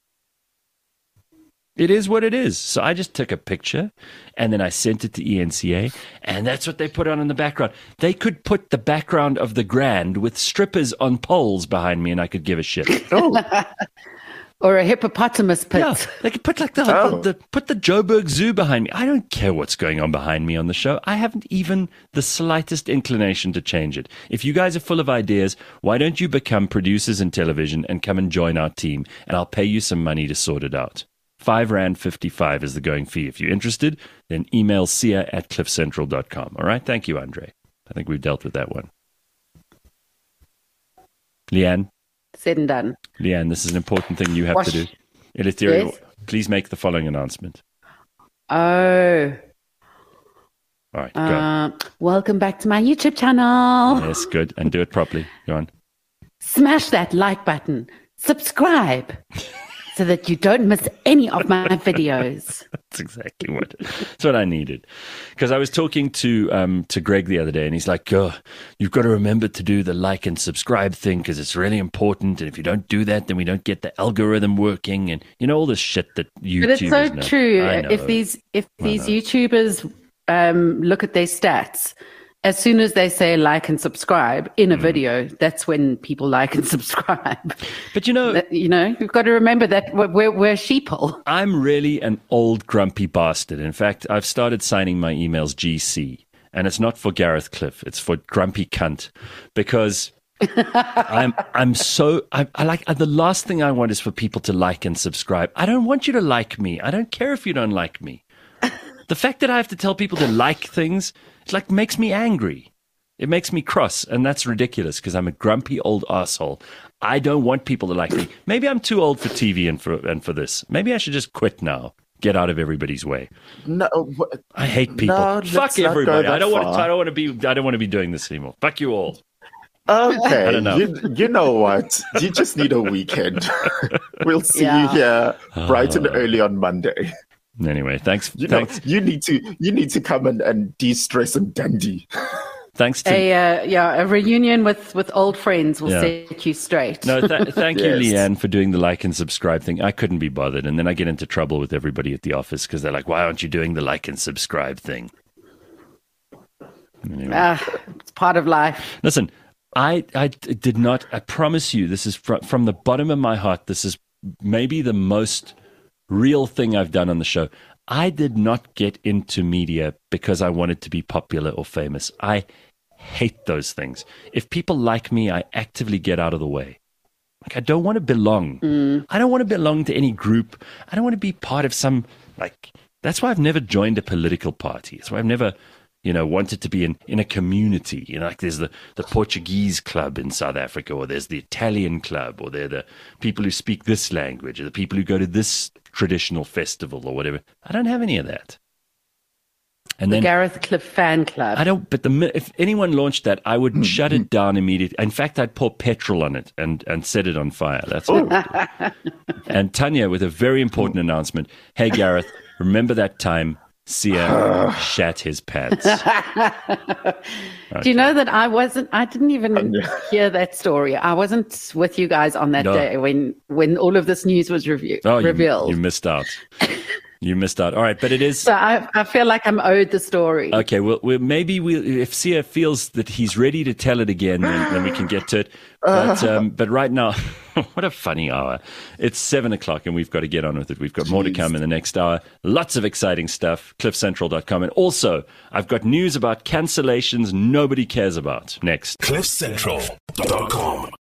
It is what it is. So I just took a picture and then I sent it to E N C A, and that's what they put on in the background. They could put the background of the Grand with strippers on poles behind me and I could give a shit. Or a hippopotamus pit. Yeah, they could put like the, Oh. the, the put the Joburg Zoo behind me. I don't care what's going on behind me on the show. I haven't even the slightest inclination to change it. If you guys are full of ideas, why don't you become producers in television and come and join our team, and I'll pay you some money to sort it out. Five Rand fifty-five is the going fee. If you're interested, then email sia at cliffcentral dot com. All right? Thank you, Andre. I think we've dealt with that one. Leanne, Said and done. Leanne, this is an important thing you have Wash- to do. Eleuterio, Yes? please make the following announcement. Oh. All right, go. Uh, welcome back to my YouTube channel. Yes, good. And do it properly. Go on. Smash that like button. Subscribe. so that you don't miss any of my videos. That's exactly what that's what I needed. Because I was talking to um, to Greg the other day, and he's like, "Oh, you've got to remember to do the like and subscribe thing because it's really important. And if you don't do that, then we don't get the algorithm working, and you know all this shit that YouTubers But it's so know. true. I know. If these if I these know. YouTubers um, look at their stats, as soon as they say like and subscribe in Mm. a video, that's when people like and subscribe. But you know, That- you know, you've got to remember that we're, we're, we're sheeple. I'm really an old grumpy bastard. In fact, I've started signing my emails G C, and it's not for Gareth Cliff; it's for grumpy cunt, because I'm I'm so I, I like the last thing I want is for people to like and subscribe. I don't want you to like me. I don't care if you don't like me. The fact that I have to tell people to like things, it like makes me angry. It makes me cross, and that's ridiculous because I'm a grumpy old asshole. I don't want people to like me. Maybe I'm too old for T V and for and for this. Maybe I should just quit now. Get out of everybody's way. No, wh- I hate people. No, let's Fuck not go everybody. that I don't want to. far. I don't want to be. I don't want to be doing this anymore. Fuck you all. okay. I don't know. You, you know what? You just need a weekend. We'll see Yeah. you here bright and early on Monday. Anyway, thanks. You know, thanks. you need to you need to come and, and de-stress and Dundee. Thanks to. A uh, yeah, a reunion with, with old friends will Yeah. set you straight. No, th- thank you, Yes. Leanne, for doing the like and subscribe thing. I couldn't be bothered, and then I get into trouble with everybody at the office because they're like, "Why aren't you doing the like and subscribe thing?" Anyway. Ah, it's part of life. Listen, I, I d- did not, I promise you, this is fr- from the bottom of my heart, this is maybe the most real thing I've done on the show. I did not get into media because I wanted to be popular or famous. I hate those things. If people like me, I actively get out of the way. Like, I don't want to belong. I don't want to belong to any group. I don't want to be part of some, like, that's why I've never joined a political party. That's why I've never, you know, wanted to be in, in a community. You know, like there's the, the Portuguese club in South Africa, or there's the Italian club, or they're the people who speak this language, or the people who go to this traditional festival or whatever. I don't have any of that. And The then Gareth Cliff fan club. I don't, but the mi- if anyone launched that, I would shut it down immediately. In fact, I'd pour petrol on it and, and set it on fire. That's what I would do. And Tanya with a very important announcement. Hey, Gareth, remember that time Sia shat his pants? Do you know that I wasn't, I didn't even hear that story. I wasn't with you guys on that No. day when, when all of this news was review, Oh, you, revealed. you missed out. You missed out. All right, but it is. so I, I feel like I'm owed the story. Okay, well, well maybe we if Sia feels that he's ready to tell it again, then, then we can get to it. But, um, but right now, what a funny hour. It's seven o'clock and we've got to get on with it. We've got more to come in the next hour. Lots of exciting stuff. cliff central dot com. And also, I've got news about cancellations nobody cares about next. cliff central dot com